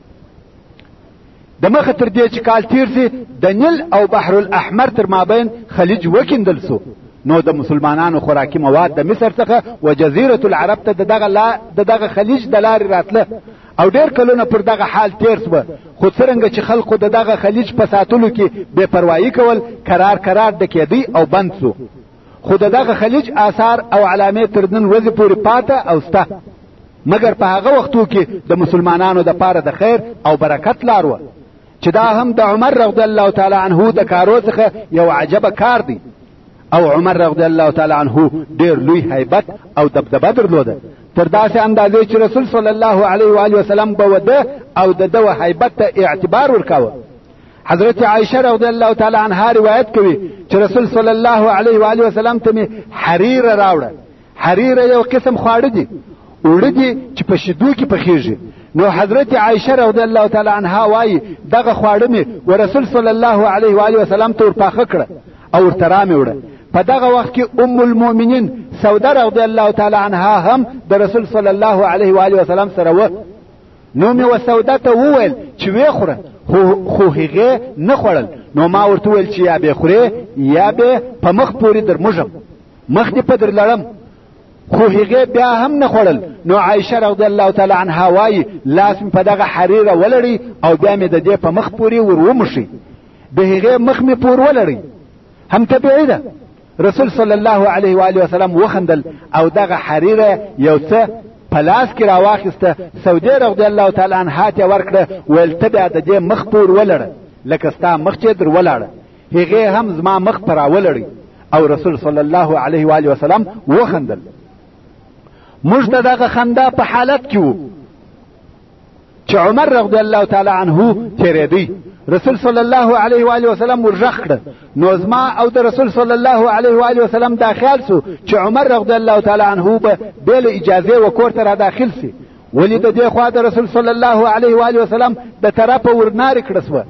د مخه تر دې چې کال تیر سي د نیل او بحر الاحمر تر مابین خلیج وکیندل سو. نو د مسلمانانو خوراکي مواد د مصر څخه و جزیره العرب ته دغه لا دغه خلیج د لارې راتله او ډېر کلونه پر دغه حال تیر سوه. خو څرنګه چې خلقو د دغه خلیج په ساتلو کې بې پروایي کول کرار کرار ډکېدی او بند سو. خو د دغه خلیج آثار او علامې تر نن ورځې پورې پاته او سته، مګر په هغه وختو کې د مسلمانانو دپاره د خیر او برکت لار وه چې دا هم د عمر رضی الله تعالی عنه د کارو څخه یو عجبه کار دی. او عمر رضی الله تعالی عنه ډیر لوی هیبت او دبدبه درلوده، تر داسې اندازې چې رسول صلی الله علیه و آله وسلم به وده او د ده هیبت ته اعتبار ورکاوه. حضرت عایشه رضی الله تعالی عنها روایت کوي چې رسول صلی الله علیه و آله وسلم ته می حریره راوړه. حریره یو قسم خواړه دي، اوړه دي چې په شیدو کې پخیږي. نو حضرت عایشه رضی الله تعالی عنها وایي دغه خواړه می ورسول صلی الله علیه و آله وسلم ته ورپاخه کړه او ورته رامې وړه. په دغه وخت کې ام المؤمنین سوده رضی الله تعالی عنها هم د رسول صلی الله علیه و آله وسلم سره و. نو مې و سوده ته وویل چې ویې خوره، خو هغې نه خوړل. نو ما ورته وویل چې یا به خورې یا به په مخ پورې در موږم، مخ دې په در لړم. خو هغې بیا هم نه خوړل. نو عایشه رضی الله تعالی عنها وایي لاس مې په دغه حریره ولړی او بیا مې د دې په مخ پورې ور وموښي، د هغې مخ مې پور ولړی. هم طبیعي ده. رسول صلی الله علیه و آله وسلم وخندل او دغه حریره یو څه په لاس کې راواخیسته. سودې رضی الله تعالی عنها ته ورکړه، ویل ته بیا د دې مخ پور ولړه لکه ستا مخ چې در ولاړه. هغې هم زما مخ په راولړی او رسول صلی الله علیه و آله وسلم وخندل. موږ د دغه خندا په حالت کې وو چې عمر رضی الله تعالی عنه تېرېدی. رسول صلی الله علیه و آله وسلم ورغخ کړه. نو زما او د رسول صلی الله علیه و آله وسلم دا خیال سو چې عمر رضی الله تعالی عنه به بل اجازه و کور ته را داخل سي، ولی د دې خوا د رسول صلی الله علیه و آله وسلم د طرفه ورنار کړه سو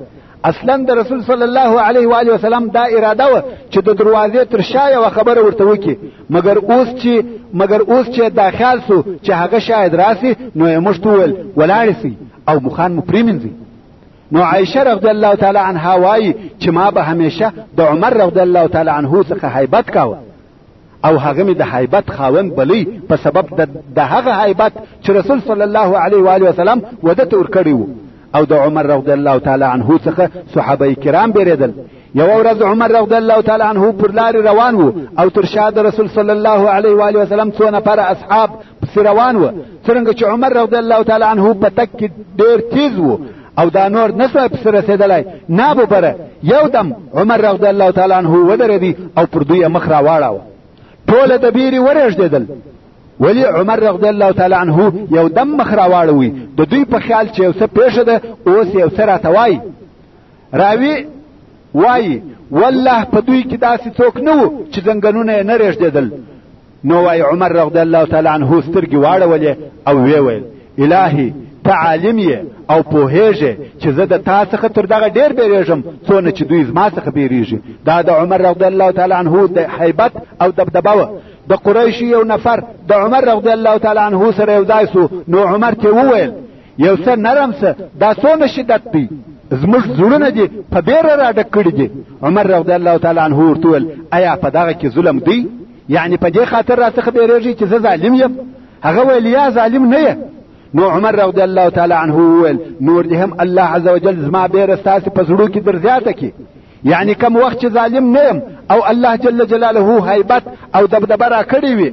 اصلا د رسول صلی الله علیه و آله وسلم دا اراده و چې د دروازې تر شا یو خبره ورته وکړي، مګر اوس چې مګر اوس چې دا خیال سو چې هغه شاید راسي، نو یې موږ ته وویل ولاړ سي او مخان مو پرېمنځي. نو عائشه رضی الله تعالی عنها وایي چې ما به همیشه د عمر رضی الله تعالی عنه څخه هیبت کاوه، او هغه می د هیبت خاوند بلی په سبب د هغه هیبت چې رسول صلی الله علیه و آله وسلم ودته ورکړی وو. او د عمر رضی الله تعالی عنه څخه صحابه کرام بیریدل. یو ورځ عمر رضی الله تعالی عنه پر لار روان وو او تر شا د رسول صلی الله علیه و آله وسلم څو نفر اصحاب پسې روان وو. څرنګه چې عمر رضی الله تعالی عنه په تک کې ډیر تیز وو او دا نور نسوه پسې رسېدلی، نابو بره یو دم عمر رضی الله تعالی عنه ودرېدی او پر دوی مخ راواړاوه. ټوله د بیرې ورېږدېدل، ولی عمر رضی الله تعالی عنه یو دم مخ راواړوي. د دوی په خیال چې یو څه پیښه ده، اوس یو څه راته وایي. راوي وایي والله په دوی کې داسې څوک نه وو چې زنګنونه یې نه رېږدېدل. نو وایي عمر رضی الله تعالی عنه سترګې واړولې او ویې ویل الهي ته عالم یې او پوهېږې چې زه د تا څخه تر دغه ډېر بیریږم څونه چې دوی زما څخه بیریږي. دا د عمر رضی الله تعالی عنه د هیبت او دبدبه وه. د قریش یو نفر د عمر رضی الله تعالی عنه سره یو ځای سو. نو عمر ته وویل یو څه نرم څه، دا څونه شدت دی، زموږ زړونه دي په بیره را ډک کړي دي. عمر رضی الله تعالی عنه ورته وویل ایا په دغه کې ظلم دی؟ یعنی په دې خاطر راڅخه بیریږي چې زه ظالم یم؟ هغه ویل یا ظالم نه یې. نو عمر رضی الله تعالی عنه وویل نور دې هم الله عز وجل زما بیره ستاسې په زړو کې در زیاته کړي. یعنی کم وخت چې ظالم نه یم او الله جل جلاله هیبت او دبدبه را کړې وي،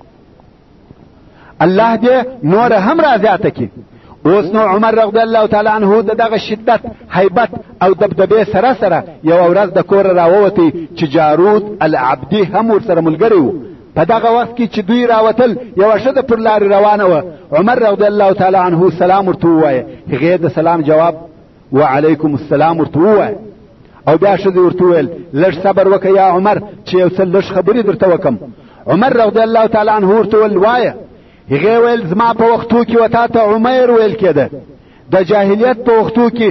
الله دې نور هم را زیاته کړي. اوس نو عمر رضی الله تعالی عنه د دغه شدت هیبت او دبدبه سره سره یو ورځ د کور راووتی چې جارود العبدی هم ورسره ملګری وو. په دغه وخت کې چې دوی راوتل یوه ښځه پر لارې روانه وه. عمر رضی الله تعالی عنه سلام ورته ووایه، هغې د سلام جواب وعلیکم السلام ورته ووایه. او بیا ښځې ورته وویل لږ صبر وکړه یا عمر چې یو څه لږ خبرې درته وکړم. عمر رضی الله تعالی عنه ورته وویل وایه. هغې ویل زما په وختو کې و تا ته عمیر ویل کېده. د جاهلیت په وختو کې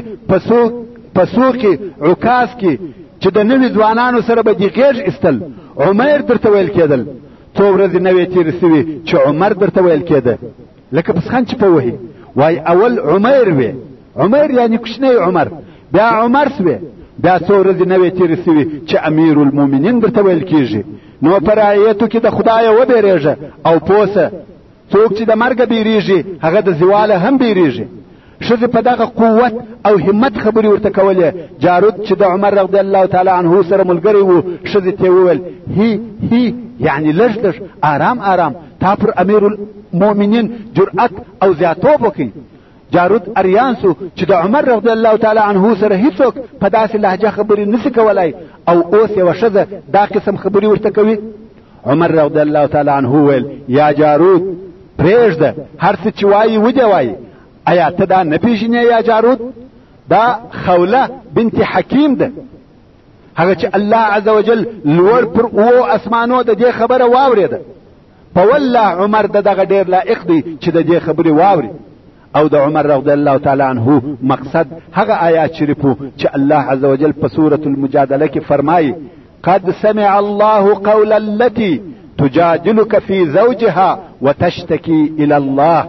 په سوق کې عکاس کې چې د نوي ځوانانو سره به دې غېږ ایستل، عمیر درته ویل کېدل. څو ورځې نوې تېرې سوې چې عمر درته ویل کېده، لکه پسخن چې په وهي. وایي اول عمیر وې، عمیر یعنی کوچنی عمر، بیا عمر سوې، بیا څو ورځې نوې تېرې سوې چې امیر المؤمنین درته ویل کېږي. نو په رعیتو کې د خدایه وبېرېږه او پوسه. څوک چې د مرګه بیریږي هغه د زواله هم بیریږي. ښځې په دغه قوت او همت خبرې ورته کولې. جارود چې د عمر رضی الله تعالی عنه سره ملګری وو، ښځې ته وویل هی هی یعنی لږ لږ آرام آرام، تا پر امیر المؤمنین جرأت او زیاتوب وکړي. جارود اریان سو چې د عمر رضی الله تعالی عنه سره هیڅوک په داسې لهجه خبرې نشي کولای، او اوس یوه ښځه دا قسم خبرې ورته کوي. عمر رضی الله تعالی عنه ویل یا جارود پرېږده، هر څه چې وایي ودې وایي. ایا ته دا نه پېژنې یا جارود؟ دا خوله بنت حکیم ده، هغه چې الله عز وجل لوړ پر اوو اسمانو د دې خبره واورېده. په والله عمر د دغه ډېر لایق دی چې د دې خبرې واوري. او د عمر رضی الله تعالی عنه مقصد هغه آیات شریفو چې الله عز وجل په سورة المجادله کې فرمایي قد سمع الله قول التي تجادلك في زوجها وتشتكي الى الله،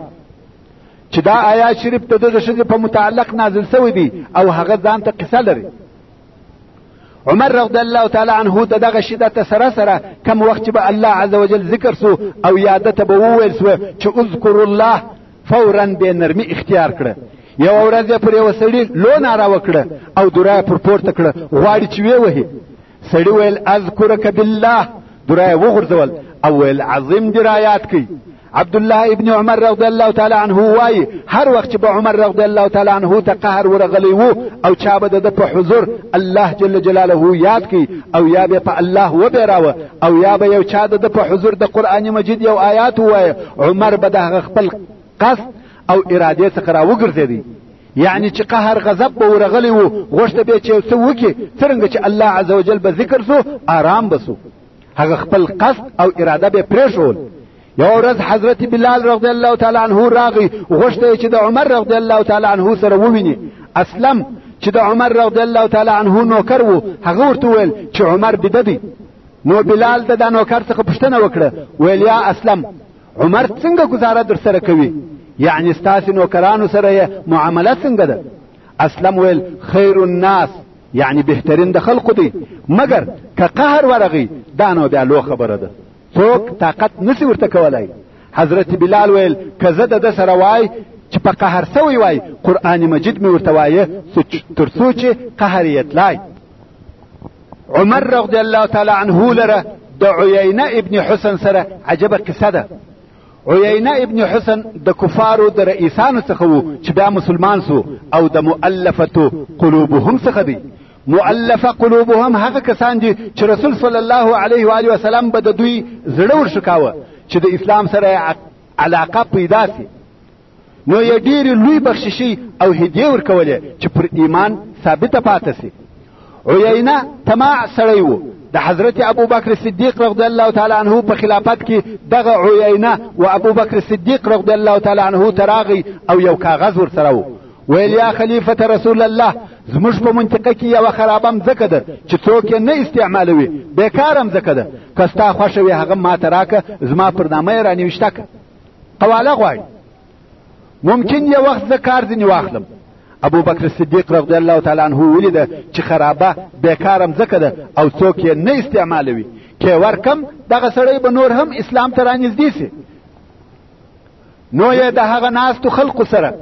چې دا آیات شریف د دغه ښځې په متعلق نازل شوی دی او هغه ځان ته قصه لري. عمر رضی الله تعالی عنه د دغه شدت سره سره کم وخت چې به الله عز وجل ذکر سو او یادته به وویل سوه چې اذکر الله، فورا به نرمي اختیار کړه. یو ورځ یې پر یوه سړي لو ناره وکړه او دوره پر پورته کړه، غواړي چې ویې وهي. سړي ویل اذکرک بالله، دوره وغورځول او ویل عظیم دې رایات کوي. عبد الله ابن عمر رضی الله تعالی عنه وایي هر وخت چې به عمر رضی الله تعالی عنه ته قهر ورغلی وو او چا به د په حضور الله جل جلاله یاد کی او یا به په الله وبېراوه او یا به یو چا د په حضور د قران مجید یو آیات وایي، عمر به د خپل قصد او اراده څخه راوګرځېدی. یعنی چې قهر غضب به ورغلی وو، غوښته به چې څه وکړي، څرنګه چې الله عز وجل به ذکر سو آرام بسو، هغه خپل قصد او اراده به پرېښول. یو ورځ حضرت بلال رضی الله تعالی عنه راغی، غوښته چې د عمر رضی الله تعالی عنه سره وویني. اسلم چې د عمر رضی الله تعالی عنه نوکر وو هغه ورته ویل چې عمر بده دی. نو بلال د دا نوکر څخه پوښتنه وکړه ویل یا اسلم عمر څنګه گزاره در سره کوي؟ یعنی ستاسو نوکرانو سره معامله څنګه ده؟ اسلم ویل خیر الناس یعنی بهترین د خلقو دی، مگر که قهر ورغی دا نو بیا لو خبره ده، څوک طاقت نسی ورته کولای. حضرت بلال ویل که زه د سره وای چې په قهر سوی وای قرآن مجید می ورته وایه تر څو چې قهر یې تلای. عمر رضی الله تعالی عنه لره د عیینه ابن حسن سره عجبه قصه ده. عیینه ابن حسن د کفارو د رئیسانو څخه وو چې بیا مسلمان سو او د مؤلفه قلوبهم څخه دی. مؤلفه قلوبهم هغه کسان دي چې رسول صلی الله علیه و آله وسلم به د دوی زړه ورشکاوه چې د اسلام سره علاقه پیدا سي. نو یې ډېرې لوی بخششي او هدیې ورکولې چې پر ایمان ثابته پاتې سي. عیینه طماع سړی و. د حضرت ابو بکر صدیق رضی الله تعالی عنه په خلافت کې دغه عیینه و ابو بکر صدیق رضی الله تعالی عنه تراغي او یو کاغذ ورسره و. ویل یا خلیفه رسول الله زموږ په منطقه کې یو خرابم ځکه ده چې څوک یې نه استعمالوي، بیکارم ځکه ده، که ستا خوښه وي هغه ماته راکه، زما پر نامه یې رانویشته که. قواله غواړي ممکن یو وخت زه کار ځینې واخلم. ابو بکر صدیق رضی الله تعالی عنه ولیده چې خرابه بیکارم ځکه ده او څوک یې نه استعمالوي، کې ورکم دغه سړی به نور هم اسلام ته رانږدې سي. نو یې د هغه ناستو خلقو سره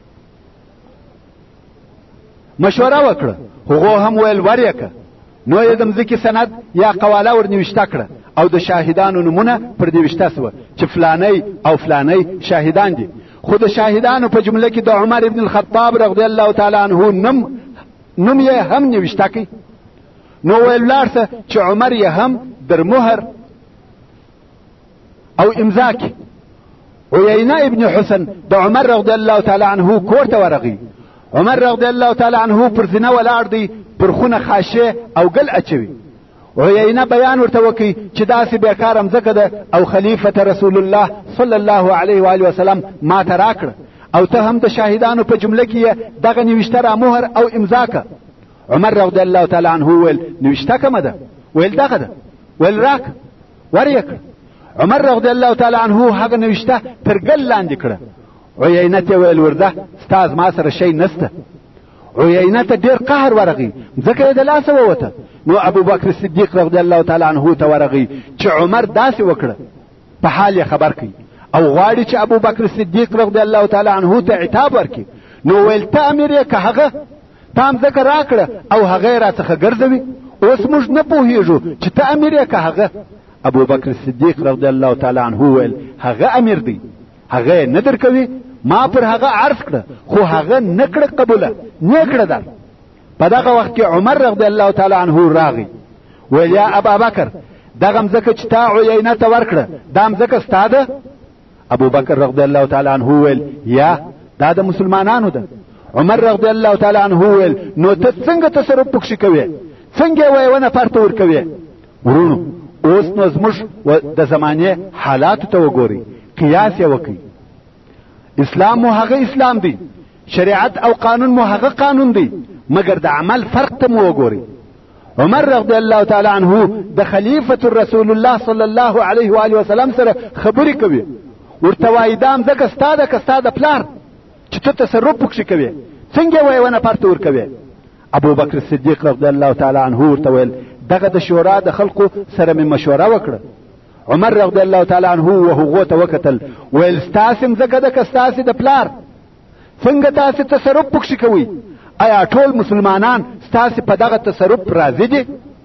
مشوره وکړه، هغو هم ویل ورېکه. نو یې د مځکې سند یا قواله ورنویشته کړه او د شاهدانو نومونه پر دې ویشته سوه چې فلانی او فلانی شاهدان دي. خو د شاهدانو په جمله کې د عمر ابن الخطاب رضی الله تعالی عنه نوم نوم یې هم نویشته کړي. نو ویل لاړ شه چې عمر یې هم در مهر او امضا کړي. عیینه ابن حسن د عمر رضی الله تعالی عنه کور ته ورغی. عمر رضی الله تعالی عنه پر زینه ولاړ دی، پر خونه خاشه او ګل اچوي. عیینه بیان ورته وکي چې داسې بیکارم ځکه ده او خلیفه رسول الله صلی الله علیه و آله وسلم ما ته راکړه او ته هم د شاهدانو په جمله کې دغه نوشته را مهر او امضا که. عمر رضی الله تعالی عنه ویل نوشته کومه ده؟ ویل دغه ده. ویل راکه ورې کړه. عمر رضی الله تعالی عنه هغه نوشته تر ګل لاندې کړه. عیینه ته ویل ورده ستا زما سره شی نسته. عیینه ته ډېر قهر ورغی ځکه یې د لاسه ووته. نو ابو بکر صدیق رضی الله تعالی عنه ته ورغی چې عمر داسې وکړه په حال یې خبر کړي او غواړي چې ابو بکر صدیق رضی الله تعالی عنه ته عتاب ورکړي. نو ویل ته امیر یې که هغه تا هم ځکه راکړه او هغه یې راڅخه ګرځوي، اوس موږ نه پوهېږو چې ته امیر یې که هغه. ابو بکر صدیق رضی الله تعالی عنه ویل هغه امیر دی، هغه یې نه درکوي. ما پر هغه عرض کړه خو هغه نه کړه قبوله، نه کړه در. په دغه وخت کې عمر رضی الله تعالی عنه راغی. ویل یا ابا بکر دغه مځکه چې تا عیینه ته ورکړه دا مځکه ستا ده؟ ابو بکر رضی الله تعالی عنه ویل یا دا د مسلمانانو ده. عمر رضی الله تعالی عنه ویل نو ته څنګه تصرف پکښې کوې؟ څنګه یې وایې ونه پرته ورکوې؟ ورونو اوس نو زموږ د زمانې حالاتو ته وګورئ، قیاس یې وکړئ. اسلام مو هغه اسلام دی، شریعت او قانون مو هغه قانون دی، مگر د عمل فرق ته مو وګورئ. عمر رضی الله تعالی عنه د خلیفة رسول الله صلی الله علیه و آله وسلم سره خبرې کوي، ورته وایي دا مځکه ستا ده که ستا د پلار چې ته تصرف پکښې کوې؟ څنګه وایې ونه پرته ورکوې؟ ابو بکر صدیق رضی الله تعالی عنه ورته ویل دغه د شورا د خلقو سره مې مشوره وکړه. عمر رضی الله تعالی عنه وهغو ته وکتل ویل ستاسې مځکه ده که ستاسې د پلار؟ څنګه تاسې تصرف پکښې کوئ؟ آیا ټول مسلمانان ستاسې په دغه تصرف راضي دي؟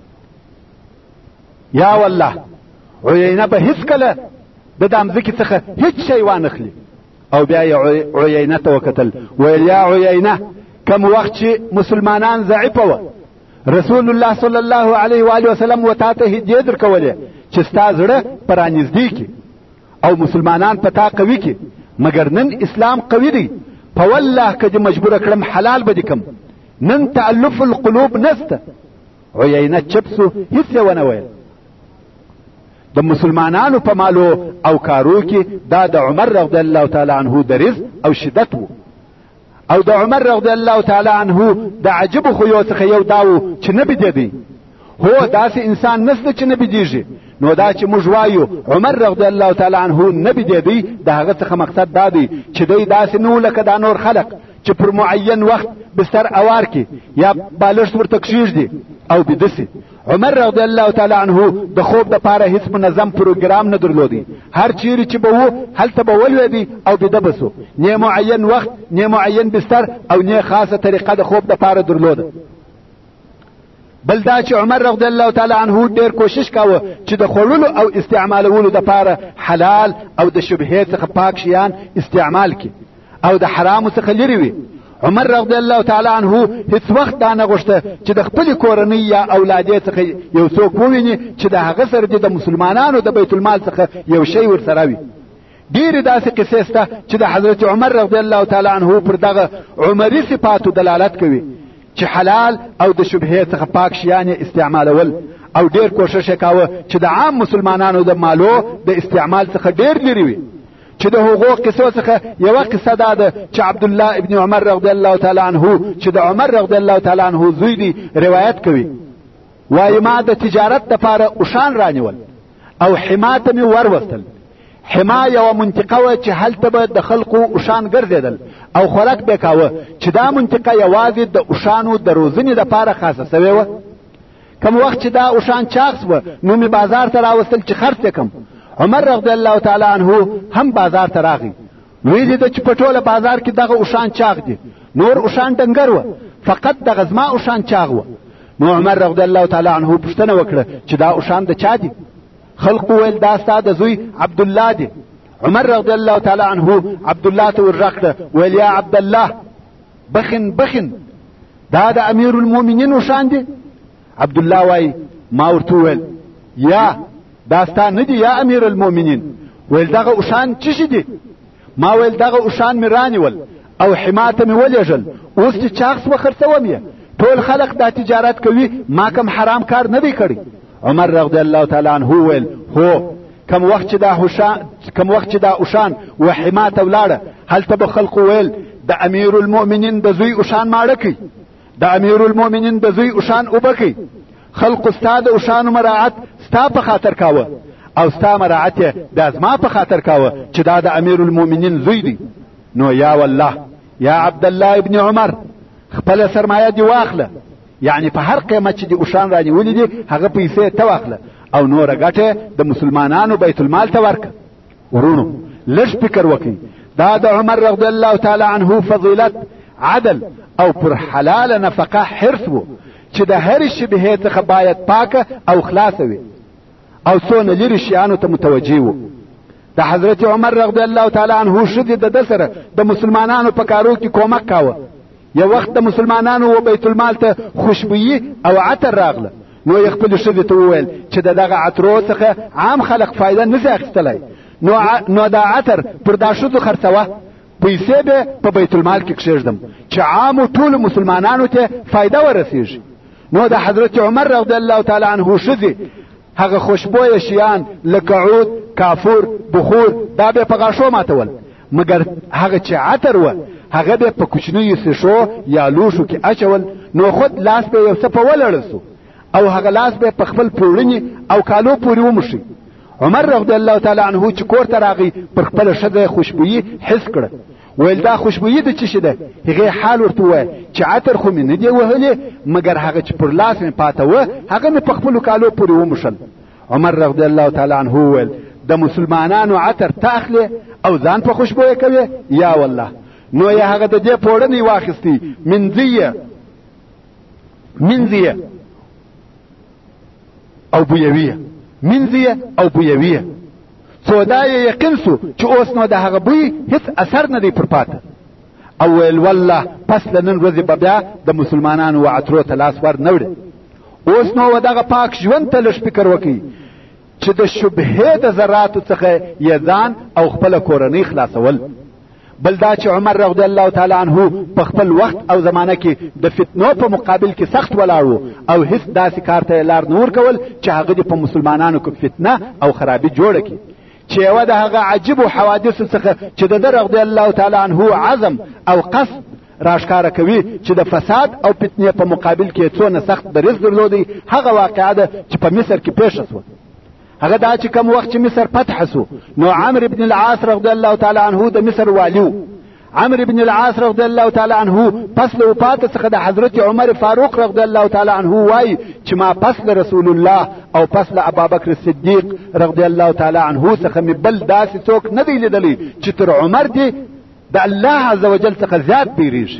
یا والله عیینه به هیڅ کله د دا مځکې څخه هیڅ شی وانخلي. او بیا یې عیینه ته وکتل ویل یا عیینه کم وخت چې مسلمانان ضعیفه وه رسول الله صلی الله علیه و آله وسلم و تا ته هدیې درکولې چې ستا زړه په رانږدې کړي او مسلمانان په تا قوي کړي، مګر نن اسلام قوي دی. په والله که دې مجبوره کړم حلال به دې کم. نن تألف القلوب نسته. عیینه چپ سو، هیڅ یې ونه ویل. د مسلمانانو په مالو او کارو کې دا د عمر رضی الله تعالی عنه دریز او شدت و. او د عمر رضی الله تعالی عنه د عجب خو یو څخه یو داو چې نه بيدېدی. هو داسې انسان نسته چې نه بيدېږي. نو دا چې موږ وایو عمر رضی الله تعالی عنه نه بيدېدی، د هغه څخه مقصد دا دی چې دوی داسې نو لکه دا نور خلق چې پر معین وخت بستر اوار کی یا بالښت ورته کښیږدي او بيدسي. عمر رضی الله تعالی عنه د خوب د پاره هیڅ منظم پروګرام نه درلودي. هر چیرې چې به وو هلته به ولوېدي او بيده بسو. نه معین وخت، نه معین بستر او نه خاصه طریقه د خوب د پاره درلوده. بل دا چې عمر رضی الله تعالی عنه ډېر کوشش کاوه چې د خوړلو او استعمالولو د پاره حلال او د شبهه څخه پاک شیان استعمال کړي او د حرامو څخه لري وي. عمر رضی الله تعالی عنه هیڅ وخت دا نه غوښته چې د خپل کورنۍ یا اولادې څخه یو څوک وویني چې د هغه سره د مسلمانانو د بیت المال څخه یو شی ورسره وي. ډېرې داسې قصې شته چې د حضرت عمر رضی الله تعالی عنه پر دغه عمري صفاتو دلالت کوي چې حلال او د شبهه څخه پاک شیان استعمالول، او ډېر کوشش کاوه چې د عام مسلمانانو د مالو د استعمال څخه ډېر لري وي. چې د حقوق قصو څخه یو قصه دا ده چې عبد الله ابن عمر رضی الله تعالی عنه چې د عمر رضی الله تعالی عنه زوی دی روایت کوي، وايي ما د تجارت لپاره اوشان رانیول او حماته می وروستل. حما یو منطقه و چې هلته به د خلقو اوشان ګرځیدل او خلک به کاوه چې دا منطقه یوازې د اوشانو د روزنې لپاره خاصه شوې و. کوم وخت چې دا اوشان چاغس و نو می بازار ته راوستل چې خرڅ کم. عمر رضی الله تعالی عنه هم بازار ته راغی. نو یې د چپټوله بازار کې دغه اوشان چاغ دي، نور اوشان ډنګر و، فقط د غزما اوشان چاغ و. نو عمر رضی الله تعالی عنه پوښتنه وکړه چې دا اوشان د چا دي؟ خلق ویل دا ستا د زوی عبد الله دی. عمر رضی الله تعالی عنه عبد الله ته ورغله ویل یا عبد الله بخن بخن دا د امیر المؤمنین اوشان دي؟ عبد الله وای ما ورته ویل یا دا ستا نه دي یا امیر المؤمنین؟ ویل دغه اوشان څه شي دي؟ ما ویل دغه اوشان مې رانیول او حماته مې ولېږل، اوس چې چاغس وخرڅوم یې. ټول خلق دا تجارت کوي، ما کوم حرام کار نه دی کړی. عمر رضی الله تعالی عنه ویل هو کوم وخت چې دا اوشان کوم وخت چې دا اوشان و حماته ولاړه هلته به خلق ویل د امیر المؤمنین د زوی اوشان ماړه کوي، د امیر المؤمنین د زوی اوشان وبکي. خلق استاد اوشان مراعات ستا په خاطر کاوه او ستا مراعات د ازما په خاطر کاوه چې دا د امیر المؤمنین زوی دی. نو یا والله یا عبد الله ابن عمر خپل سرمایه دی واخله، یعنی په هر قیمت چې دی اوشان رانیولې دي هغه پیسې ته واخله او نور ګټه د مسلمانانو بیت المال ته ورکړه. ورونو لږ فکر وکړئ، دا د عمر رضی الله تعالی عنه فضیلت، عدل او پر حلال نفقه حرص وو چې د هر شبهه څخه باید پاکه او خلاصه وي او څونه لري شیانو ته متوجه وو. د حضرت عمر رضی الله تعالی عنه شدید د سره د مسلمانانو په کارو کې کومک کاوه. یو وخت د مسلمانانو و بیت المال ته خوشبویي او عطر راغله. نو یې خپل شدید ته وویل چې دغه عطرو څخه عام خلق فایده نه اخیستلای. نو نو دا عطر پر دا شدو خرڅوه، پیسې به په بیت المال کې کښېږدم چې عام ټول مسلمانانو ته فایده ورسیږي. نو د حضرت عمر رضی الله تعالی عنه شدی هغه خوشبویه شیان لکه عود، کافور، بخور دا به په غاښو ماتول، مګر هغه چې عطر و هغه به په کوچنیو سیشو یا لوښو کې اچول. نو خود لاس به یو څه په ولړسو او هغه لاس به په خپل پوړني او کالو پورې ومشي. عمر رضی الله تعالی عنه چې کور ته راغی پر خپل شده خوشبویي حس کړه. ویل دا خوشبویي د څه شي ده؟ هغه حال ورته وای چې عطر خو مې نه دی وهلې، مګر هغه چې پر لاس مې پاته و هغه مې په خپل کالو پورې ومشل. عمر رضی الله تعالی عنه ویل د مسلمانانو عطر تاخله او ځان په خوشبویه کوي؟ یا والله. نو یې هغه د دې پوړنی واخیستی، منځیه منځیه او بویویه، منځیه او بویویه. سودا یې یقین سو چې اوس نو د هغه بوی هیڅ اثر نه دی پر پاته. او ویل والله پس له نن ورځې به بیا د مسلمانانو و عطرو ته لاس ور نه وړي. اوس نو دغه پاک ژوند ته لږ فکر وکړي چې د شبهې د ذراتو څخه یې ځان او خپله کورنۍ خلاصول. بل دا چې عمر رضی الله تعالی عنه په خپل وخت او زمانه کې د فتنو په مقابل کې سخت ولاړ او هیڅ داسې کار ته لار نه ورکول چې هغه په مسلمانانو کې فتنه او خرابي جوړه کړي. چې یو د هغه عجیب حوادث څخه چې د رضی الله تعالی عنه عزم او قصد راښکاره کوي چې د فساد او فتنې په مقابل کې څونه سخت دریځ درلودی. هغه واقعه ده چې په مصر کې پیښه شوه. هغه دا چې کوم وخت چې مصر فتح شو نو عمرو بن العاص رضی الله تعالی عنه د مصر والیو. عمرو بن العاص رضی الله تعالی عنه پس له وفات څخه د حضرت عمر فاروق رضی الله تعالی عنه وای چې ما پس له رسول الله او پس له ابوبکر صدیق رضی الله تعالی عنه څخه مې بل داسې څوک نه دی لیدلی چې تر عمر دی د الله عز وجل څخه زیات بیریږي.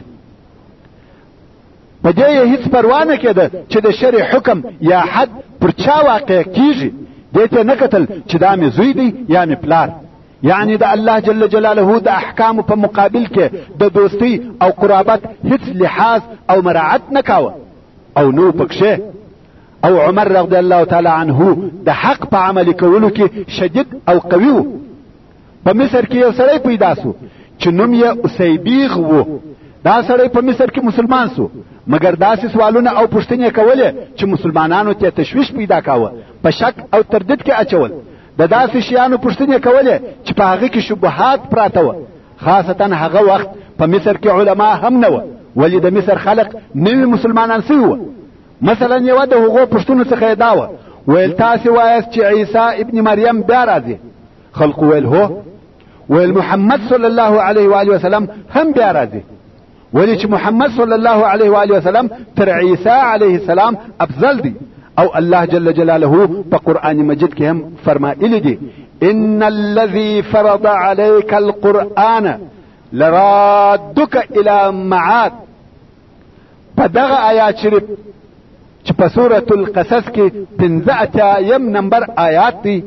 په دې هیڅ پروا نه کېده چې د شرع حکم یا حد پر چا واقع کیږي. دې ته نه کتل چې دا مې زوی دی یا مې پلار. یعنی د الله جل جلاله د احکام په مقابل کې د دوستی او قرابت هیڅ لحاظ او مراعات نه کاوه او نو پکشه. او عمر رضی الله تعالی عنه د حق په عمل کولو کې شدید او قوي و. په مصر کې یو سړی پیدا سو چې نوم یې اسیبیغ و. دا سړی په مصر کې مسلمان سو مګر داسې سوالونه او پوښتنې کولې چې مسلمانانو ته تشویش پیدا کاوه، په شک او تردید کې اچول. د داسې شیانو پوښتنې کولې چې په هغه کې شبهات پراته وه. خاصتا هغه وخت په مصر کې علما هم نه وه، ولې د مصر خلق نوي مسلمانان سوي وه. مثلا یوه د هغو پوښتنو څخه یې دا وه، ویل تاسې وایاست چې عیسی ابن مریم بیا راځي؟ خلقو ویل هو. ویل محمد صلی الله علیه و آله وسلم هم بیا راځي؟ ولې چې محمد صلی الله علیه و آله وسلم تر عیسی علیه السلام افضل دی. او الله جل جلاله په قرآن مجید کې هم فرمایلی دی ان الذي فرض عليك القرآن لرادك الى معاد. په دغه آیات شریف چې په سورة القصص کې پنځه اتیایم نمبر آیات دی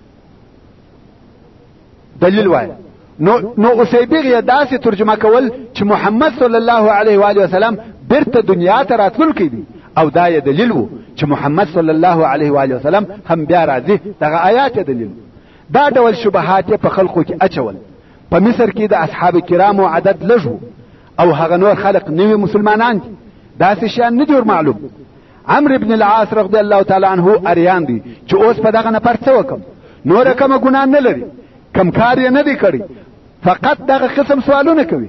دلیل وایي. نو نو اوسیبیغ یې داسې ترجمه کول چې محمد صلی الله علیه و آله وسلم بیرته دنیا ته راتلونکی دی، او دا یې دلیل وو چې محمد صلی الله علیه و آله وسلم هم بیا راځي. دغه آیات یې دلیل. دا ډول شبهات یې په خلقو کې اچول. په مصر کې د اصحاب کرامو عدد لږ و او هغه نور خلق نوي مسلمانان دي، داسې شیان نه دي معلوم. عمرو بن العاص رضی الله تعالی عنه اریان دی چې اوس په دغه نفر څه وکم؟ نور کومه ګناه نه لري، کم کار یې نه دی کړی، فقط دغه قسم سوالونه کوي.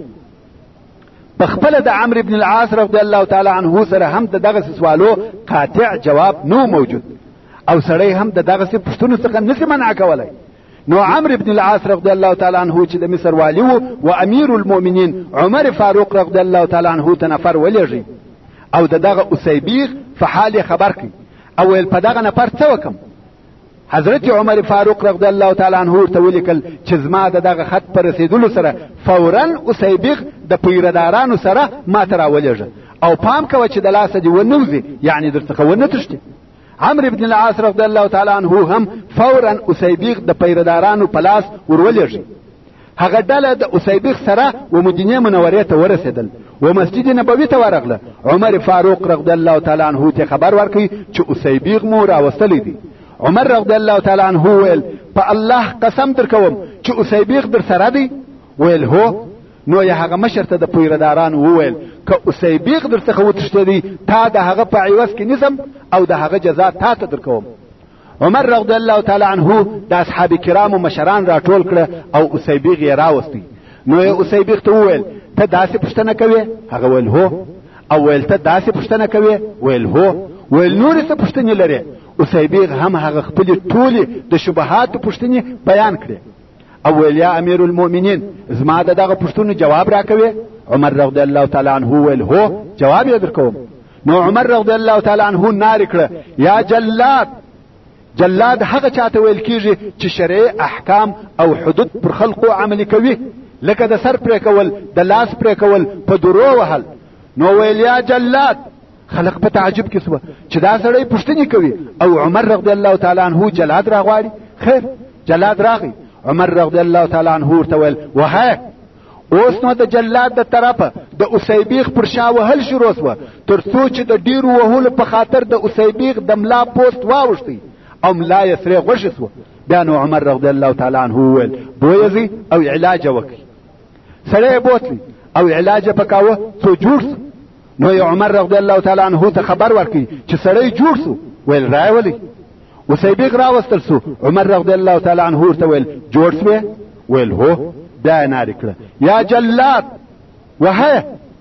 په خپل د عمرو بن العاص رضی الله تعالی عنه سره هم د دغه سوالو قاطع جواب نو موجود، او سړی هم د دغه پوښتنو څخه نشي منع کولای. نو عمرو بن العاص رضی الله تعالی عنه چې د مصر والی وو و امیر المؤمنین عمر فاروق رضی الله تعالی عنه ته نفر ولېږي او د دغه اسیبیغ په حال خبر کړي او ویل په دغه نفر څه وکم؟ حضرت عمر فاروق رضی الله تعالی عنه ته ولیکل چې زما د دغه خط پر رسیدلو سره فورا اسیبیغ د پیردارانو سره ما ته راولېږه او پام کوه چې د لاسه دې ونوځي، یعنی درڅخه ونه تښتي. عمرو بن العاص رضی الله تعالی عنه هم فورا اسیبیغ د پیردارانو په لاس ورولېږي. هغه ډله د اسیبیغ سره و مدینه منورې ته ورسېدل و مسجد نبوي ته ورغله. عمر فاروق رضی الله تعالی عنه ته خبر ورکړي چې اسیبیغ مو راوستلی دی. عمر رضی الله تعالی عنه ویل په الله قسم در کوم چې اسیبیغ در سره دی؟ ویل هو. نو یې هغه مشر ته د پیردارانو وویل که اسیبیغ در څخه وتښتېدی تا د هغه په عوض کې نیسم او د هغه جزا تا ته در کوم. عمر رضی الله تعالی عنه د اصحاب کرامو مشران راټول کړه او اسیبیغ یې راوستی. نو یې اسیبیغ ته وویل ته داسې پوښتنه کوې؟ هغه ویل هو. او ویل ته داسې پوښتنه کوې؟ ویل هو. ویل نورې څه پوښتنې لرې؟ اسیبیغ هم هغه خپلې ټولې د شبهاتو پوښتنې بیان کړې او ویل یا امیر المؤمنین زما د دغه پوښتنو جواب راکوې؟ عمر رضی الله تعالی عنه ویل هو، جواب یې درکوم. نو عمر رضی الله تعالی عنه نارې کړه یا جلاد. جلاد هغه چاته ویل کیږي چې شرعي احکام او حدود پر خلقو عملي کوي، لکه د سر پرې کول، د لاس پرې کول، په درو وهل. نو ویل یا جلاد. خلق په تعجب کې سو چې دا سړی پوښتنې کوي او عمر رضی الله تعالی عنه جلاد راغواړي. خیر جلاد راغی. عمر رضی الله تعالی عنه ورته ویل وهه اوس نو د جلاد د طرفه د اسیبیغ پر شا وهل شروع سوه تر څو چې د ډیرو وهلو په خاطر د اسیبیغ د ملا پوست واوښتی او ملا یې سرې غوښې سوه. بیا نو عمر رضی الله تعالی عنه وویل بویځي او علاج وکړي. سړی یې بوتلی او علاج یې پکاوه څو جوړ سو. نو یې عمر رضی الله تعالی عنه ته خبر ورکړي چې سړی جوړ سو. ویل راولي. اسیبیغ راوستل سو. عمر رضی الله تعالی عنه ته ویل جوړ سوې؟ ویل هو. بیا یې نارې کړه یا جلاد وهه.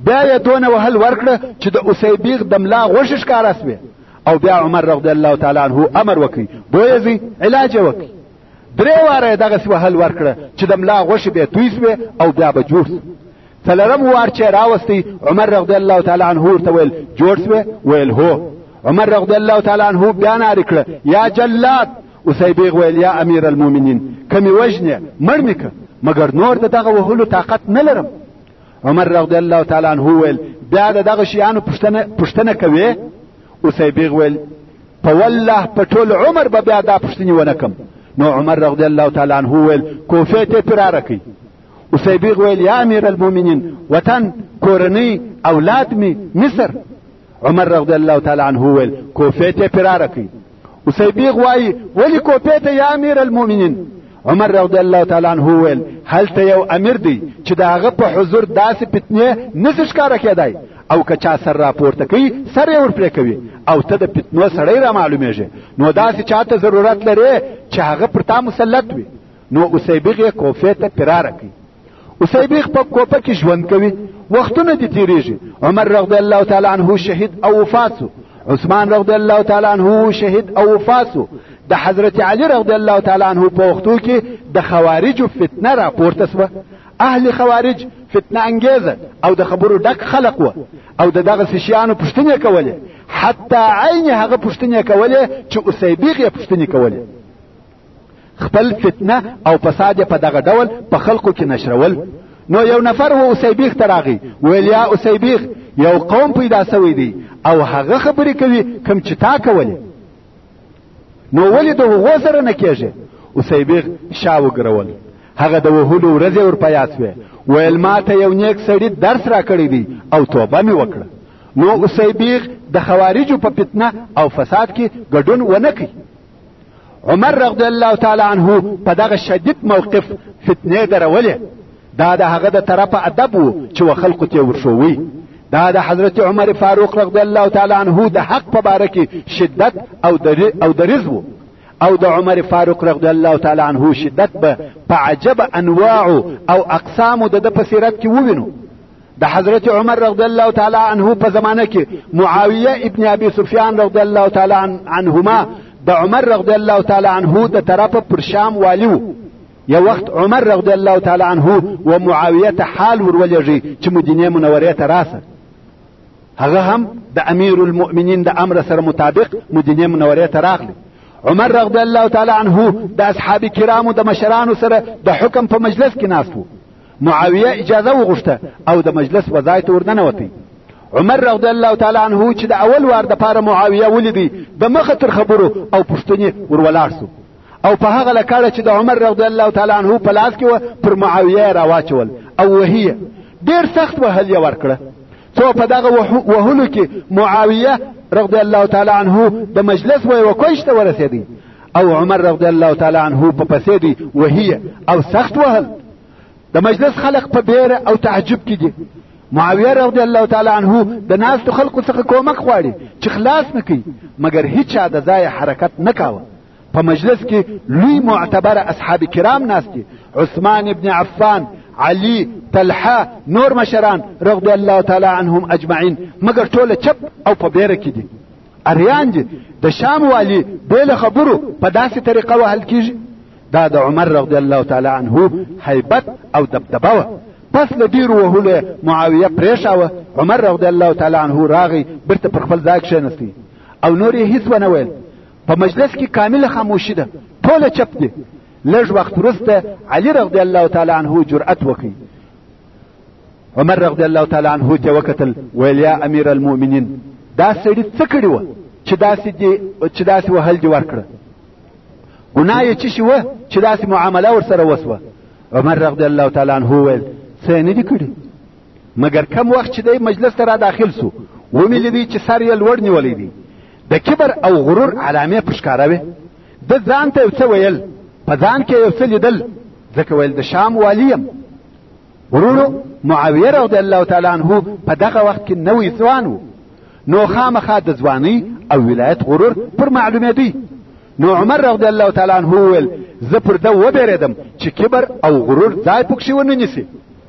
بیا یې دونه وهل ورکړه چې د اسیبیغ د ملا غوښې ښکاره سوې او بیا عمر رضی الله تعالی عنه امر وکړي بویځي علاج یې وکړي. درې واره یې دغسې وهل ورکړه چې د ملا غوښې بیا توی سوې او بیا به جوړ سو. څلورم وار چې راوستی عمر رضی الله تعالی عنه ورته ویل جوړ سوې؟ ویل هو. عمر رضی الله تعالی عنه بیا نارې کړه یا جلاد. اسیبیغ ویل یا امیر المؤمنین که مې وژنې مړ مې که مګر نور د دغه وهلو طاقت نه لرم. عمر رضی الله تعالی عنه ویل بیا د دغه شیانو پوښتنه کوې؟ اسیبیغ ویل په والله په ټول عمر به بیا دا پوښتنې ونه کم. نو عمر رضی الله تعالی عنه ویل کوفې ته فراره کړئ. اسیبیغ ویل یا امیر المؤمنین وطن کورنۍ اولاد می مصر. عمر رضی الله تعالی عنه ویل کوفې ته فراره کړئ. اسیبیغ وایي ولی کوفې ته یا امیر المؤمنین؟ عمر رضی الله تعالی عنه ویل هلته یو امیر دی چې د هغه په حضور داسې فتنې نشي ښکاره کېدای او که چا سر راپورته کوي سر یې ورپرې کوي او ته د فتنو سړی را معلومیږي نو داسې چاته ضرورت لرې چې هغه پر تا مسلط وي. نو اسیبیغ یې کوفې ته فراره کوي. اسیبیغ په کوفه کې ژوند کوي وختونه دې تېرېږي. عمر رضی الله تعالی عنه شهید او وفات سو. عثمان رضی الله تعالی عنه شهید او وفات سو. د حضرت علی رضی الله تعالی عنه په وختو کې د خوارجو فتنه را پورته سوه. اهل خوارج فتنه انګیزه او د خبرو ډک خلق و او د دغه شیانو پوښتنې کولې حتی عین هغه پوښتنې کولې چې اسیبیغ یې پوښتنې کولې. خپل فتنه او فساد په دغه ډول په خلقو کې نشرول. نو یو نفر و اسیبیغ ته راغی ویل یا اسیبیغ یو قوم پیدا سوی دی او هغه خبرې کوي کوم چې تا کولې نو ولې د هغو سره نه کېږي؟ اسیبیغ شا وګرول. هغه د وهلو ورځې ور په یاد سوې. ویل ما ته یو نیک سړي درس را کړی دی او توبه مې وکړه. نو اسیبیغ د خوارجو په فتنه او فساد کې ګډون ونه کوي. عمر رضی الله تعالی عنه په دغه شدید موقف فتنې درولې. دا د هغه د طرفه ادب و چې و خلقو ته ورښوي. دا د حضرت عمر فاروق رضی الله تعالی عنه د حق په باره کې شدت او دریځ و او د عمر فاروق رضی الله تعالی عنه شدت به په عجب انواع او اقسام د په سیرت کې ووینو. د حضرت عمر رضی الله تعالی عنه په زمانه کې معاویه ابن ابي سفیان رضی الله تعالی عنهما د عمر رضی الله تعالی عنه د طرفه پر شام والی و. یو وخت عمر رضی الله تعالی عنه و معاویه ته حال ورولېږي چې مدینه منوره ته راسه. هغه هم د امیر المؤمنین د امر سره مطابق مدینه منوره ته راغلی. عمر رضی الله تعالی عنه د اصحاب کرامو د مشرانو سره د حکم په مجلس کې ناست و. معاویه اجازه وغوښته او د مجلس وځای ته ورننوتی. عمر رضی الله تعالی عنه چې د اول وار د پاره معاویه ولیدی د مخه تر خبرو او پوښتنې ورولار سو او په هغه لکړه چې د عمر رضی الله تعالی عنه په لاس کې و پر معاویه راواچول او وهیه ډیر سخت وهل یې ورکړه. څو په دغه وهلو کې معاویه رضی الله تعالی عنه د مجلس وی وکوش ته ورسېدی او عمر رضی الله تعالی عنه په پسې دی وهیه او سخت وهل. د مجلس خلق په بیره او تعجب کې دي. معاویه رضی الله تعالی عنه د ناستو خلقو څخه کومک غواړي چې خلاص نکړي مګر هیڅ د ځای حرکت نه کاوه. په مجلس کې لوی معتبر اصحاب کرام ناست دي. عثمان ابن عفان، علي، طلحه، نور مشران رضی الله تعالی عنهم اجمعین مګر ټول چپ او په بیره کې دي. اریان دي د شام والی بل خبرو په داسې طریقه وهل کیږي. دا د عمر رضی الله تعالی عنه هیبت او دبدبه. پس له ډیرو وهلو معاویه پریښاوه. عمر رضی الله تعالی عنه راغی برته پر خپل ځای کښېنستی او نور یې هیڅ ونه ویل. په مجلس کې کامله خاموشي ده، ټول چپ دي. لږ وخت وروسته علي رضی الله تعالی عنه جرأت وکړي. عمر رضی الله تعالی عنه ته وکتل ویل یا امیر المؤمنین دا سړي څه کړي وه چې داسې دي چې داسې وهل دې ورکړه؟ ګناه یې څه شي وه چې داسې معامله ورسره وسوه؟ عمر رضی الله تعالی عنه ویل څه نه دي کړي مګر کم وخت چې دی مجلس ته را داخل سو ومې لیدی چې سر یې لوړ نیولی دی. د کبر او غرور علامې په ښکاره وې. ده ځان ته یو څه ویل، په ځان کې یو څه لیدل، ځکه ویل د شام والی یم. ورونو معاویه رضی الله تعالی عنه په دغه وخت کې نوی ځوان و، نو خامخا د ځوانۍ او ولایت غرور پر معلومېدی. نو عمر رضی الله تعالی عنه ویل زه پر ده وبېرېدم چې کبر او غرور ځای پکښې ونه نیسي.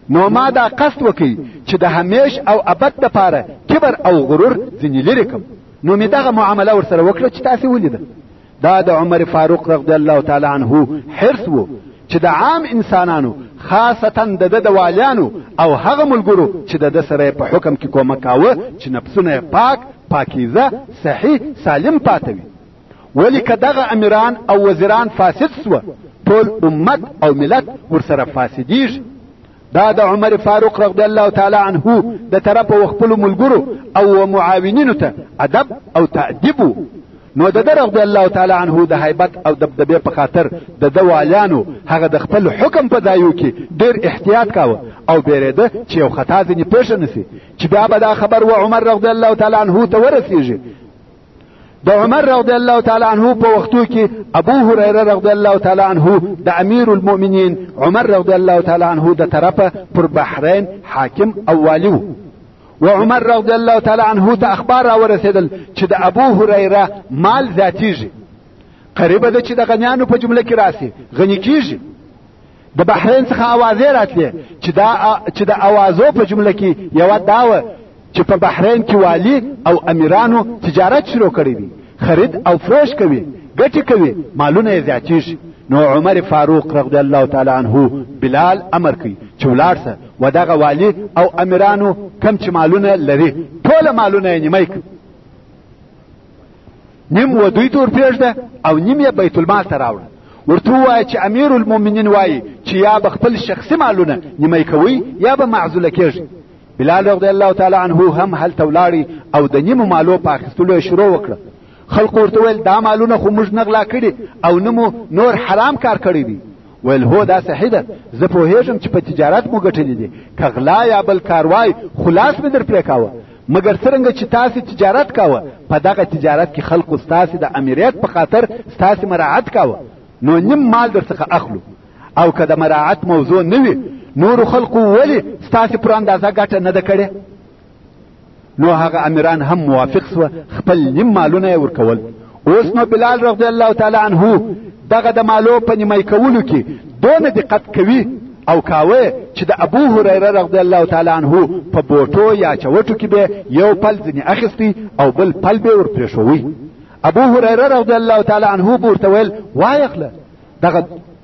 نو ما دا قصد وکي چې د همیش او ابد دپاره کبر او غرور ځینې لرې کړم. نو مې دغه معامله ورسره وکړه چې تاسې ولیده. دا د عمر فاروق رضی الله تعالی عنه حرص و چې د عام انسانانو خاصتا د د والیانو او هغه ملګرو چې د سره په حکم کې کومک کاوه چې نفسونه پاک پاکیزه صحیح سالم پاتوي. ولی که دغه امیران او وزیران فاسد سوه ټول امت او ملت ورسره فاسدیږي. دا د عمر فاروق رضی الله تعالی عنه د طرفه وخپلو ملګرو او معاونینو ته ادب او تأدیب. نو د رضی الله تعالی عنه د هیبت او دبدبې په خاطر د د والیانو هغه د خپل حکم په ځایو کې ډېر احتیاط کاوه او بیرېده چې یو خطا ځینې پېښه نسي چې بیا به دا خبر و عمر رضی الله تعالی عنه ته ورسېږي. د عمر رضی الله تعالی عنه په وختو کې ابو هريره رضی الله تعالی عنه د امیر المؤمنین عمر رضی الله تعالی عنه د طرفه پر بحرین حاکم او والی و. و عمر رضی الله تعالی عنه ته اخبار راورسېدل چې د ابو هريره مال زیاتیږي، قریبه ده چې د غنیانو په جمله کې راسي، غنی کیږي. د بحرین څخه اوازې راتلې چې دا چې د اوازو په جمله کې یوه دا وه چې په بحرین کې والی او امیرانو تجارت شروع کړی دی، خرید او فروش کوي، ګټې کوي، مالونه یې زیاتیږي. نو عمر فاروق رضی الله تعالی عنه بلال امر کوي چې ولاړ سه و دغه والی او امیرانو کم چې مالونه لري ټوله مالونه یې نیمه کړي، نیم و دوی ته ورپرېږده او نیم یې بیت المال ته راوړه. ورته ووایه چې امیر المؤمنین وایي چې یا به خپل شخصي مالونه نیمه کوي یا به معزوله کېږي. بلال رضی الله تعالی عنه هم هلته ولاړی او د نیمو مالو په اخیستلو یې شروع وکړه. خلقو ورته ویل دا مالونه خو موږ نه غلا کړي او نه مو نور حرام کار کړی دی. ویل هو دا صحیح ده، زه پوهېږم چې په تجارت مو ګټلې دي، که غلا یا بل کار وای خلاص مې در پرې کاوه، مګر څرنګه چې تاسې تجارت کاوه په دغه تجارت کې خلقو ستاسې د امیریت په خاطر ستاسې مراعت کاوه، نو نیم مال در څخه اخلو. او که د مراعت موضوع نه وي نورو خلقو ولې ستاسې پر اندازه ګټه نه ده کړې؟ نو هغه امیران هم موافق سوه، خپل نیم مالونه یې ورکول. اوس نو بلال رضی الله تعالی عنه دغه د مالو په نیمه کولو کې دونه دقت کوي او کاوه چې د ابو هريره رضی الله تعالی عنه په بوټو یا چوټو کې به یو پل ځنې اخیستی او بل پل به ورپرېښوي. ابو هريره رضی الله تعالی عنه به ورته ویل وایه اخله دغه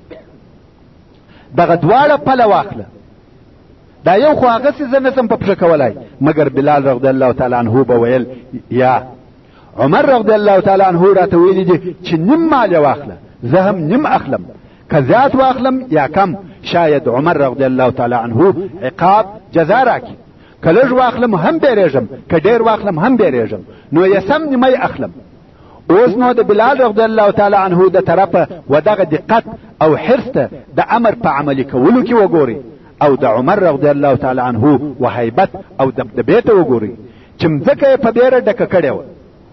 دغه دواړه پله واخله، دا یو خو هغسې زه نسم په پښه کولی. مګر بلال رضی الله تعالی عنه به ویل یا عمر رضی الله تعالی عنه راته ویلي دي چې نیم مال یې واخله، زه هم نیم اخلم، که زیات واخلم یا کم شاید عمر رضی الله تعالی عنه عقاب جزا راکړي، که لږ واخلم هم بیریږم، که ډېر واخلم هم بیریږم، نو یې سم نیمه یې اخلم. اوس نو د بلال رضی الله تعالی عنه د طرفه و دغه دقت او حرص ته د امر په عملي کولو کې وګورئ او د عمر رضی الله تعالی عنه و هیبت او دبدبې ته وګورئ چې مځکه یې په بیره ډکه کړې وه.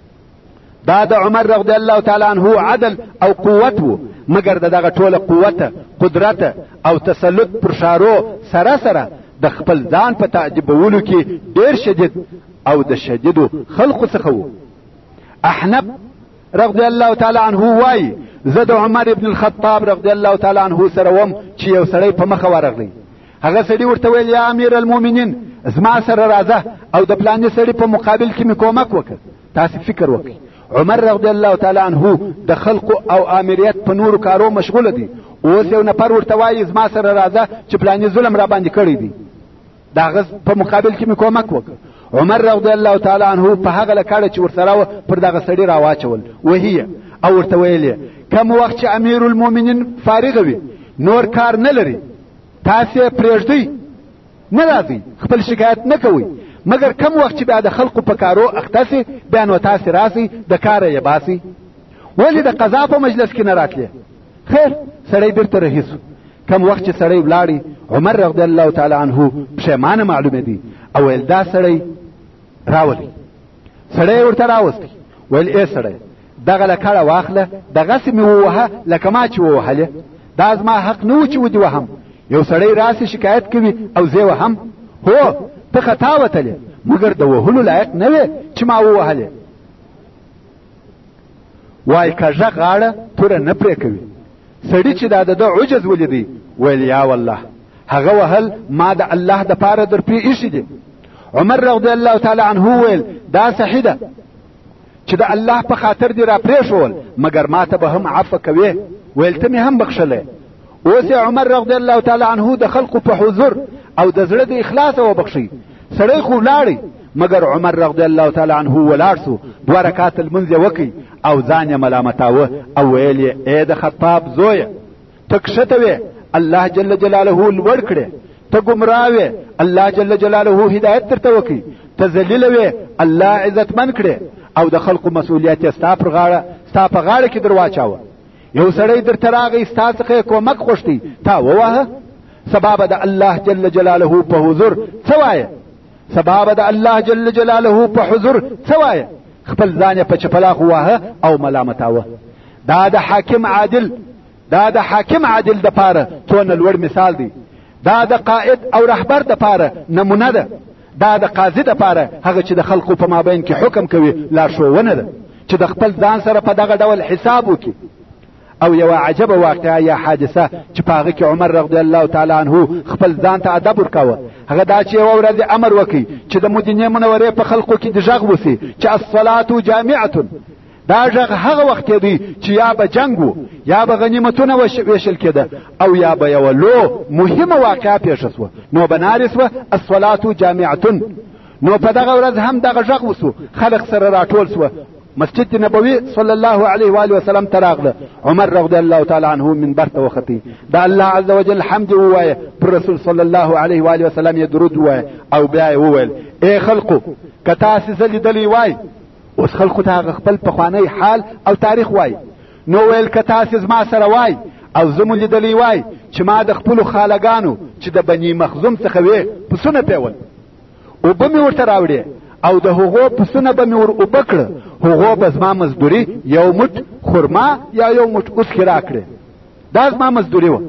دا د عمر رضی الله تعالی عنه عدل او قوت و، مګر د دغه ټوله قوت، قدرت او تسلط پر شارو سره سره د خپل ځان په تعجبولو کې ډېر شدید او د شدیدو خلقو څخه و. احنف رضی الله تعالی عنه وایي زه د عمر ابن الخطاب رضی الله تعالی عنه سره وم چې یو سړی په مخه ورغلی. هغه سړي ورته ویل یا امیر المؤمنین زما سره راځه او د پلاني سړي په مقابل کې مې کومک وکړه. تاسې فکر وکړئ، عمر رضی الله تعالی عنه د خلقو او امریت په نورو کارو مشغوله دی، اوس یو نفر ورته وایي زما سره راځه چې پلاني ظلم را باندې کړی دی، د هغه په مقابل کې مې کومک وکړه. عمر رضی الله تعالی عنه په هغه لکړه چې ورسره و پر دغه سړي راواچول وهي او ورته ویل کوم وخت چې امیر المؤمنین فارغ وي نور کار نه لري تاسې پرېږدئ نه راځئ خپل شکایت نه کوئ، مګر کم وخت چې بیا د خلقو په کارو اخته سي بیا نو تاسې راسئ د کاره یې باسئ. ولې د قضا په مجلس کې نه راتلې؟ خیر سړی بیرته رهي سو. کم وخت چې سړی ولاړی عمر رضی الله تعالی عنه پښیمانه معلومه دی او ویل دا سړی راولي. سړی ورته راوستی ویل ای سړی دغه لکړه واخله دغسې مې ووهه لکه ما چې ووهلې، دا زما حق نه و چې ودې وهم. یو سړی راسي شکایت کوي او زه وهم، هو ته خطا وتلې مګر د وهلو لایق نه وې چې ما ووهلې. وای کږه غاړه توره نه پرې کوي. سړي چې دا د ده عجز ولیدی ویل یا والله هغه وهل ما د الله د پاره در پرې ایښي دي. عمر رضی الله تعالی عنه ویل دا صحیح ده چې د الله په خاطر دې را پرېښول، مګر ما ته به هم عفو کوې. ویل ته مې هم بخښلی. اوس عمر رضی الله تعالی عنه د خلقو په حضور او د زړه د اخلاص وبخښي. سړی خو ولاړی، مګر عمر رضی الله تعالی عنه ولاړ سو، دوه رکعات لمونځ یې وکړي او ځان یې ملامتاوه او ویل یې ای د خطاب زویه، ته کښته وې الله جل جلاله لوړ کړې، ته ګمراه وې الله جل جلاله هدایت درته وکړي، ته ذلیله وې الله عزتمن کړې او د خلقو مسؤلیت یې ستا پر غاړه ستا په غاړه کې در واچاوه. یو سړی درته راغی ستا څخه یې کومک غوښتی، تا وواهه؟ سبا به د الله جل جلاله په حضور څه وایه؟ سبا به د الله جل جلاله په حضور څه وایه؟ خپل ځان یې په چپلاخ وواهه او ملامتاوه. دا د حاکم عادل دا د حاکم عادل د پاره څونه لوړ مثال دی. دا د قائد او رهبر د پاره نمونه ده. دا د قاضي د پاره هغه چې د خلقو په مابین کې حکم کوي لارښوونه ده چې د خپل ځان سره په دغه ډول حساب وکړي. او یو عجبه واقعه یا حادثه چې په هغه کې عمر رضی الله تعالی عنه خپل ځان ته ادب ورکاوه، هغه دا چې یوه ورځ امر وکړي چې د مدینې منورې په خلقو کې د غږ وسي چې الصلاة جامعة. دا غږ هغه وخت دی چې یا به جنگ و، یا به غنیمتونه ویشل کېده، او یا به یوه لو مهمه واقعه پیښه سوه، نو به نارې سوه الصلاة جامعة. نو په دغه ورځ هم دغه غږ وسو، خلق سره راټول سوه، مسجد نبوي صلی الله علیه و آله وسلم ته راغله. عمر رضی الله تعالی عنه منبر ته وختي، د الله عز وجل حمد ووایه، پر رسول صلی الله علیه و آله وسلم یې درود ووایه، او بیا یې وویل ای خلقو که تاسې زه لیدلی وای. اوس خلقو ته هغه خپل پخوانی حال او تاریخ وای. نو ویل که تاسې زما سره وای او زه مو لیدلی وای چې ما د خپلو خالګانو چې د بني مخزوم څخه وې پسونه پیول، اوبه مې ورته راوړې او د هغو پسونه به مې ور اوبه کړه، هغو به زما مزدوري یو مټ خرما یا یو مټ اوسکې راکړې، دا زما مزدوري وه.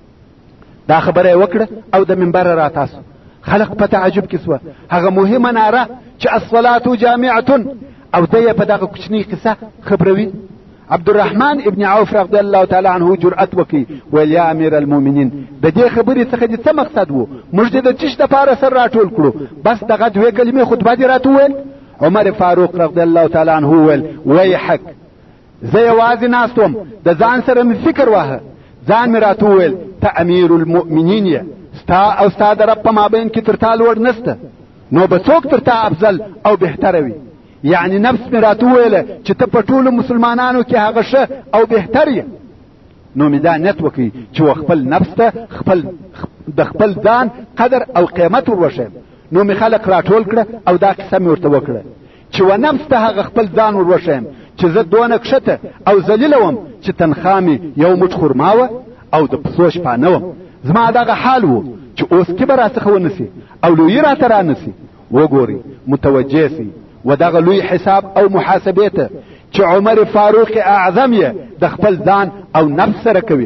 دا خبره یې وکړه او د منبره راتاسو. خلق په تعجب کې سوه. هغه مهمه ناره چې الصلاة جامعة او ته یې په دغه کوچنۍ قصه خبروي. عبدالرحمن ابن عوف رضی الله تعالی عنه جرأت وکړي، ویل یا امیر المؤمنین د دې خبرې څخه دې څه مقصد و؟ موږ دې د چش دپاره سر راټول کړو، بس دغه دوې کلمې خطبه دې راته وویل. عمر فاروق رضی الله تعالی عنه ویل ویحک، زه یوازې ناست وم، د ځان سره مې فکر واهه، ځان مې راته وویل ته امیر المؤمنین یې، ستا او ستا د رب په مابین کې تر تا لوړ نسته، نو به څوک تر تا افضل او بهتره وي؟ یعنی نفس مې راته وویله چې ته په ټولو مسلمانانو کې هغه ښه او بهتر یې. نو مې دا نیت وکړي چې و خپل نفس ته خپل د خپل ځان قدر او قیمت ور وښیم. نو مې خلق راټول کړه او دا کیسه مې ورته وکړه چې و نفس ته هغه خپل ځان ور وښیم چې زه دونه کښته او ذلیله وم چې تنخوا مې یو مټ خرما وه او د پسو شپانه وم. زما دغه حال و چې اوس کبر راڅخه ونسي او لویي راته رانسي. وګورئ متوجه سي و دغه لوی حساب او محاسبې ته چې عمر فاروق اعظم یې د خپل ځان او نفس سره کوي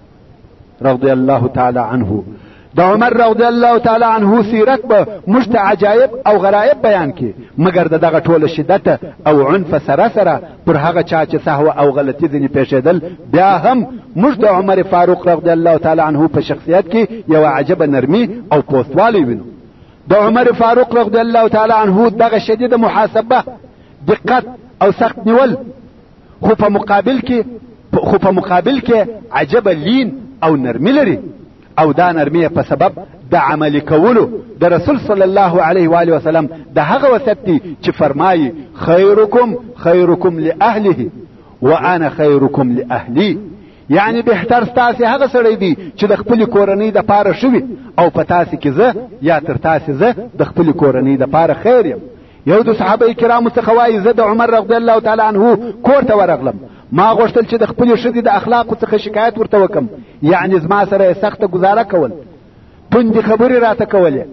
رضی الله تعالی عنه. د عمر رضی الله تعالی عنه سیرت به موږ ته عجایب او غرایب بیان کړي، مګر د دغه ټوله شدت او عنف سره سره پر هغه چا چې سهو او غلطي ځینې پېښېدل، بیا هم موږ د عمر فاروق رضی الله تعالی عنه په شخصیت کې یوه عجبه نرمي او پوستوالی وینو. د عمر فاروق رضی الله تعالی عنه دغه شدیده محاسبه، دقت او سخت نیول، خو په مقابل کې خو په مقابل کې عجبه لین او نرمي لري، او دا نرمي په سبب د عملي کولو د رسول صلی الله علیه و آله وسلم د هغه وصیت دی چې فرمایي خیرکم خیرکم لاهله وانا خیرکم لاهلی. یعنی بهتر ستاسې هغه سړی دی چې د خپلې کورنۍ د پاره شوي، او په تاسې کې زه یا تر تاسې زه د خپلې کورنۍ د پاره خیر یم. یو د صحابه کرامو څخه وایي زه د عمر رضی الله تعالی عنه کور ته ورغلم، ما غوښتل چې د خپلې ښځې د اخلاقو څخه شکایت ورته وکم، یعنی زما سره یې سخته ګزاره کول، توندې خبرې راته کولې،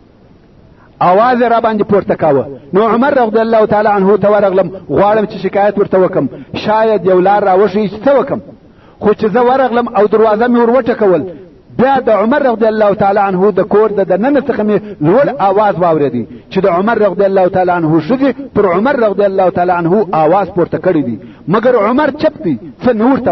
اواز یې را باندې پورته کاوه. نو عمر رضی الله تعالی عنه ته ورغلم، غواړم چې شکایت ورته وکم، شاید یو لار راوښیي چې څه وکم. خو چې زه ورغلم او دروازه مې ور وټکول، بیا د عمر رضی الله تعالی عنه د کور د دننه څخه مې لوړ آواز واورېدی چې د عمر رضی الله تعالی عنه ښځې پر عمر رضی الله تعالی عنه آواز پورته کړی دی، مګر عمر چپ دی، څه نه ورته وایي.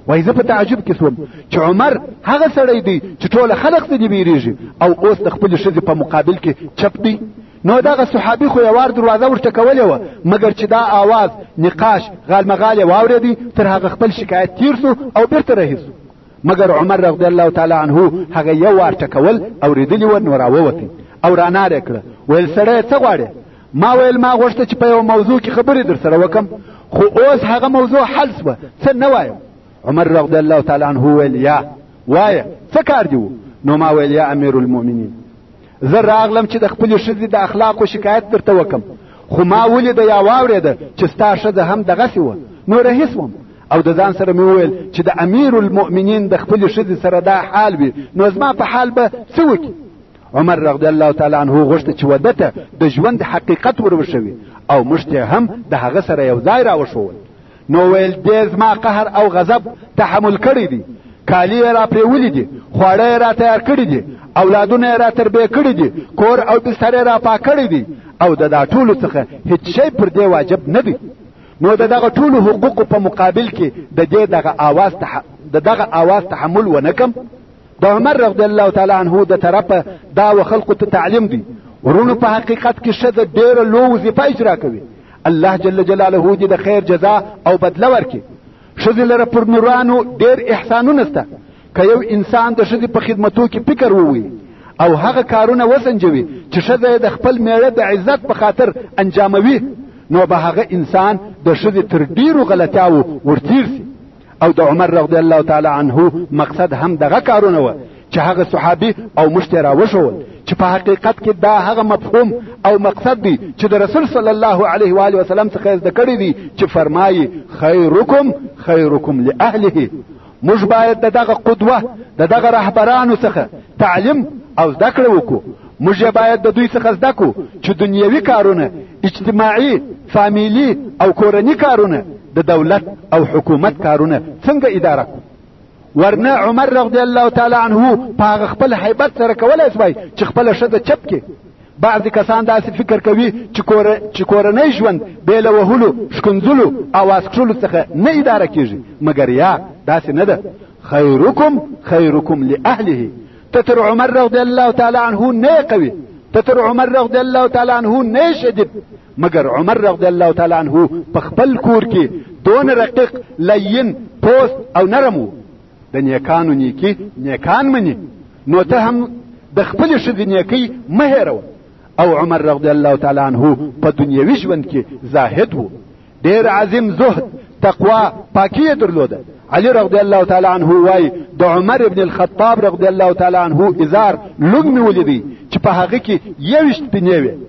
وای زه په تعجب کې سوم چې عمر هغه سړی دی چې ټول خلق ته بیریږي او اوس د خپل ښځې په مقابل کې چپ دی. نو دغه صحابي خو یوار دروازه ورته کولې وه، مګر چې دا آواز نقاش غالمغال یې واورېدی تر هغه خپل شکایت تیر سو او بیرته رهي سو. مګر عمر رضی الله تعالی عنه هغه یو وار ټکول اورېدلي و، نو راووتی او راناره کړه. ویل سړی څه غواړې؟ ما ویل ما غوښته چې په یو موضوع کې خبرې در سره وکم، خو اوس هغه موضوع حل سوه، څه نه وایم. عمر رضی الله تعالی عنه ویل یا وایه څه کار دی؟ نو ما ویل یا امیر المؤمنین، زه راغلم چې د خپلې ښځې د اخلاقو شکایت درته وکم، خو ما ولیده یا واورېده چې ستا ښځه هم دغسې وه، نو رهي سوم او د ځان سره مې وویل چې د امیر المؤمنین د خپلې ښځې سره دا حال وي، نو زما په حال به څه وکړي؟ عمر رضی الله تعالی عنه غوښته چې وده ته د ژوند حقیقت ور وښوي او موږ ته هم د هغه سره یو ځای راوښول. نو ویل دې زما قهر او غضب تحمل کړی دی، کالی یې را پرېولي دي، خواړه یې را تیار کړي دي، اولادونه یې را تربیه کړي دي، کور او بستر یې را پاک کړی دی، او د دا ټولو څخه هیڅ شی پر دې واجب نه دی. نو د دغه ټولو حقوقو په مقابل کې د دې دغه آواز تح... د دغه آواز تحمل ونه کم. د عمر رضی الله تعالی عنه د طرفه دا و خلقو ته تعلیم دی. ورونو په حقیقت کې ښځه ډېره لویه وظیفه اجرا کوي. الله جل جلاله دې د خیر جزا او بدله ورکړي. ښځې لره پر نورانو ډېر احسانونه شته. که یو انسان د ښځې په خدمتو کې فکر ووي او هغه کارونه وسنجوي چې ښځه یې د خپل میړه د عزت په خاطر انجاموي، نو به هغه انسان د ښځې تر ډېرو غلطیاو ورتیر سي. او د عمر رضی الله تعالی عنه مقصد هم دغه کارونه وه چې هغه صحابي او موږ ته راوښول چې په حقیقت کې دا هغه مفهوم او مقصد دی چې د رسول صلی الله علیه و آله وسلم څخه زده کړی دی چې فرمایي خیرکم خیرکم لاهله. موږ باید د دغه قدوه د دغه رهبرانو څخه تعلیم او زده کړه وکړو. موږ باید د دوی څخه زده کړو چې دنیوي کارونه، اجتماعي، فامیلي او کورني کارونه، د دولت او حکومت کارونه څنګه اداره کړو. ورنه عمر رضی الله تعالی عنه په هغه خپل هیبت سره کولای شوی چې خپله ښځه چپ کړي. بعضې کسان داسې فکر کوي چې کور چې کورنی ژوند بې له وهلو، ښکنځلو، اواز کښلو څخه نه اداره کېږي، مګر یا داسې نه ده. خیرکم خیرکم لاهله. ته تر عمر رضی الله تعالی عنه نه قوي، ته تر عمر رضی الله تعالی عنه نه شدید، مګر عمر رضی الله تعالی عنه په خپل کور کې دون رقیق، لین، پوست او نرم و. د نیکانو نیکی نیکان مني، نو ته هم د خپلې ښځې نیکۍ مه هېروه. او عمر رضی الله تعالی عنه په دنیوي ژوند کې زاهد و، ډېر عظیم زهد، تقوا، پاکي یې درلوده. علي رضی الله تعالی عنه وای د عمر ابن الخطاب رضی الله تعالی عنه ازار لږ مې ولیدی چې په هغه کې یویشت پینې وې.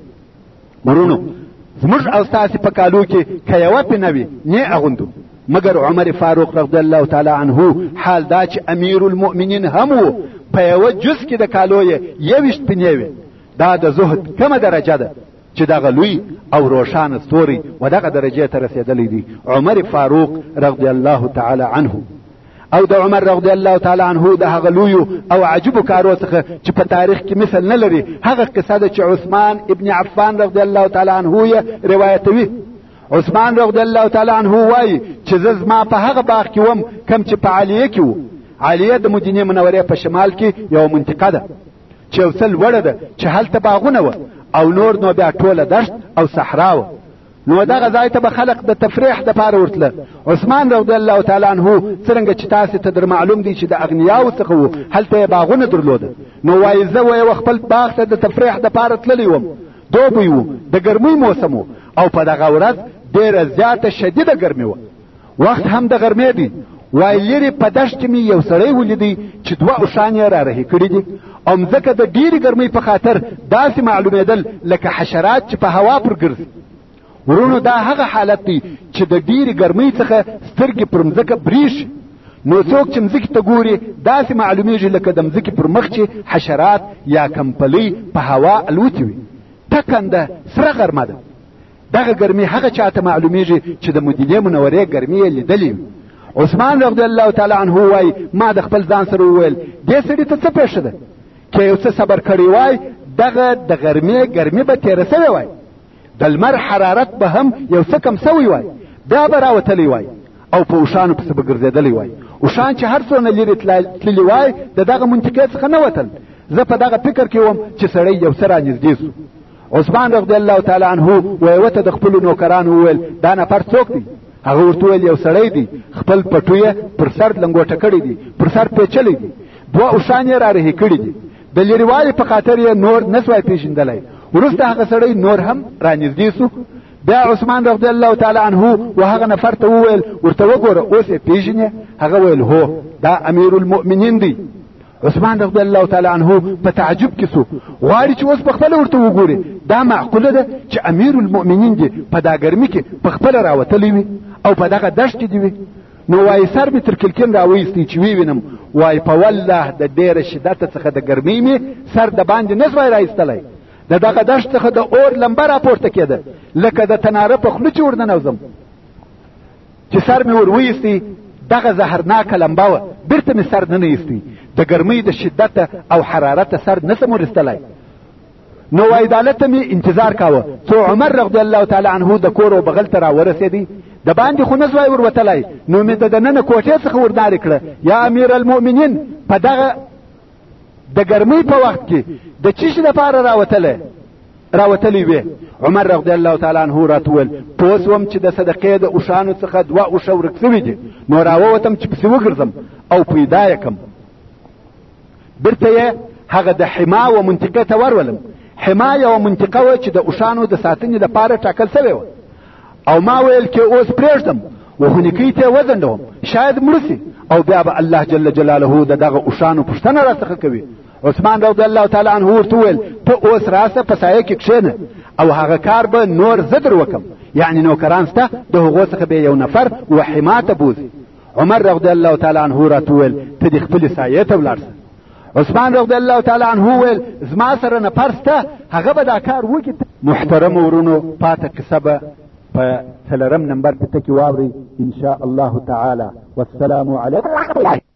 مرونو زموږ او ستاسې په کالو کې که یوه پینه وي نه اغوندو، مګر عمر فاروق رضی الله تعالی عنه حال دا چې امیر المؤمنین هم و، په یوه جز کې د کالو یې یویشت پینې وې. دا د زهد کمه درجه ده چې دغه لوی او روښانه ستوري و دغه درجې ته رسېدلی دی عمر فاروق رضی الله تعالی عنه. او د عمر رضی الله تعالی عنه د هغه لویو او عجیبو کارو څخه چې په تاریخ کې مثل نه لري هغه قصه ده چې عثمان ابن عفان رضی الله تعالی عنه یې روایتوي. عثمان رضی الله تعالی عنه وایي چې زه زما په هغه باغ کې وم کوم چې په عالیه کې و. عالیه د مدینې منورې په شمال کې یو منطقه ده چې یو څه لوړه ده چې هلته باغونه وه او نور نو بیا ټوله دشت او صحرا وه. نو دغه ځای ته به خلق د تفریح دپاره ورتله. عثمان رضی الله تعالی عنه څرنګه چې تاسې ته در معلوم دی چې د اغنیاو څخه و، هلته یې باغونه درلوده. نو وایي زه و خپل باغ ته د تفریح دپاره تللی وم، دوبی و، د ګرمۍ موسم و او په دغه ورځ ډېره زیاته شدیده ګرمي وه. وخت هم د غرمې دی. وایي لرې په دشت کې مې یو سړی ولیدی چې دوه اوښان یې را رهي کړي دي او مځکه د ډېرې ګرمۍ په خاطر داسې معلومېدل لکه حشرات چې په هوا پر ګرځي. ورونو دا هغه حالت دی چې د ډېرې ګرمۍ څخه سترګې پر مځکه بریښي. نو څوک چې مځکې ته ګوري داسې معلومیږي لکه د مځکې پر مخ چې حشرات یا کمپلۍ په هوا الوتې وي. ټکنده سره غرمه ده. دغه ګرمي هغه چاته معلومیږي چې د مدینې منورې ګرمي یې لیدلې. عثمان رضی الله تعالی عنه وای ما د خپل ځان سره وویل دې سړي ته څه پېښه ده؟ که یو څه صبر کړی وای دغه د غرمې ګرمي به تېره سوې وای، د لمر حرارت به هم یو څه کم سوی وای، دا به راوتلی وای او په اوښانو پسې به ګرځېدلی وای. اوښان چې هر څونه لرې تللي وای د دغه منطقې څخه نه وتل. زه په دغه فکر کې وم چې سړی یو څه رانږدې سو. عثمان رضی الله تعالی عنه وایي ورته د خپلو نوکرانو وویل دا نفر څوک دی؟ هغه ورته وویل یو سړی دی، خپل پټو یې پر سر لنګوټه کړی دی، پر سر پیچلی دی، دوه اوښان یې را رهي کړي دي. د لرېوالي په خاطر یې نور نه سوای پېژندلی. وروسته هغه سړی نور هم رانږدې سو. بیا عثمان رضی الله تعالی عنه و هغه نفر ته وویل ورته وګوره اوس یې پېژنې؟ هغه ویل هو دا امیر المؤمنین دی. عثمان رضی الله تعالی عنه په تعجب کې سو، غواړي چې اوس په خپله ورته وګوري دا معقوله ده چې امیر المؤمنین دی په دا ګرمي کې په خپله راوتلی وي او په دغه دشت کې دی وي. نو وایي سر مې تر کلکین راویستی چې وی وینم، وایي په والله د ډېره شدته څخه د ګرمۍ مې سر د باندې نه سوای رایستلی. د دغه دشت څخه د اور لمبه راپورته کېده لکه د تناره په خوله چې ورننوځم. چې سر مې ور ویستی دغه زهرناکه لمبه وه، بیرته مې سر نه ایستی. د ګرمۍ د شدته او حرارته سر نسم ورستلی. نو وایي دالته مې انتظار کاوه څو عمر رضی الله تعالی عنه د کور و بغل ته راورسېدی، د باندې خو نه سوای وروتلی. نو مې د دننه کوټې څخه ورنارې کړه یا امیر المؤمنین په دغه د ګرمۍ په وخت کې د چی شي دپاره راوتلی راوتلی وې؟ عمر رضی الله تعالی عنه راته وویل پوه سوم چې د صدقې د اوښانو څخه دوه اوښه ورک سوي دي، نو راووتم چې پسې وګرځم او پیدا یې کړم. بیرته یې هغه د حما و منطقې ته ورولم. حما یوه منطقه وه چې د اوښانو د ساتنې لپاره ټاکل سوې وه. او ما ویل کې اوس پرېږدم وخونیکۍ ته یې وځنډوم شاید مړه سي او بیا به الله جل جلاله د دغه اوښانو پوښتنه راڅخه کوي. عثمان رضی الله تعالی عنه ورته وویل ته اوس راسه په سایه کې کښېنه او هغه کار به نور زه در وکم، یعنی نوکران سته د هغو څخه به یو نفر و حما ته بوځي. عمر رضی الله تعالی عنه راته وویل ته دې خپلې سایې ته ولاړ سه. عثمان رضی الله تعالی عنه ویل زما سره نفر سته هغه به دا کار وکړي. محترمو ورونو پاته کیسه به په څلورم نمبر پته کې واورئ ان شاء الله تعالی. والسلام علیکم.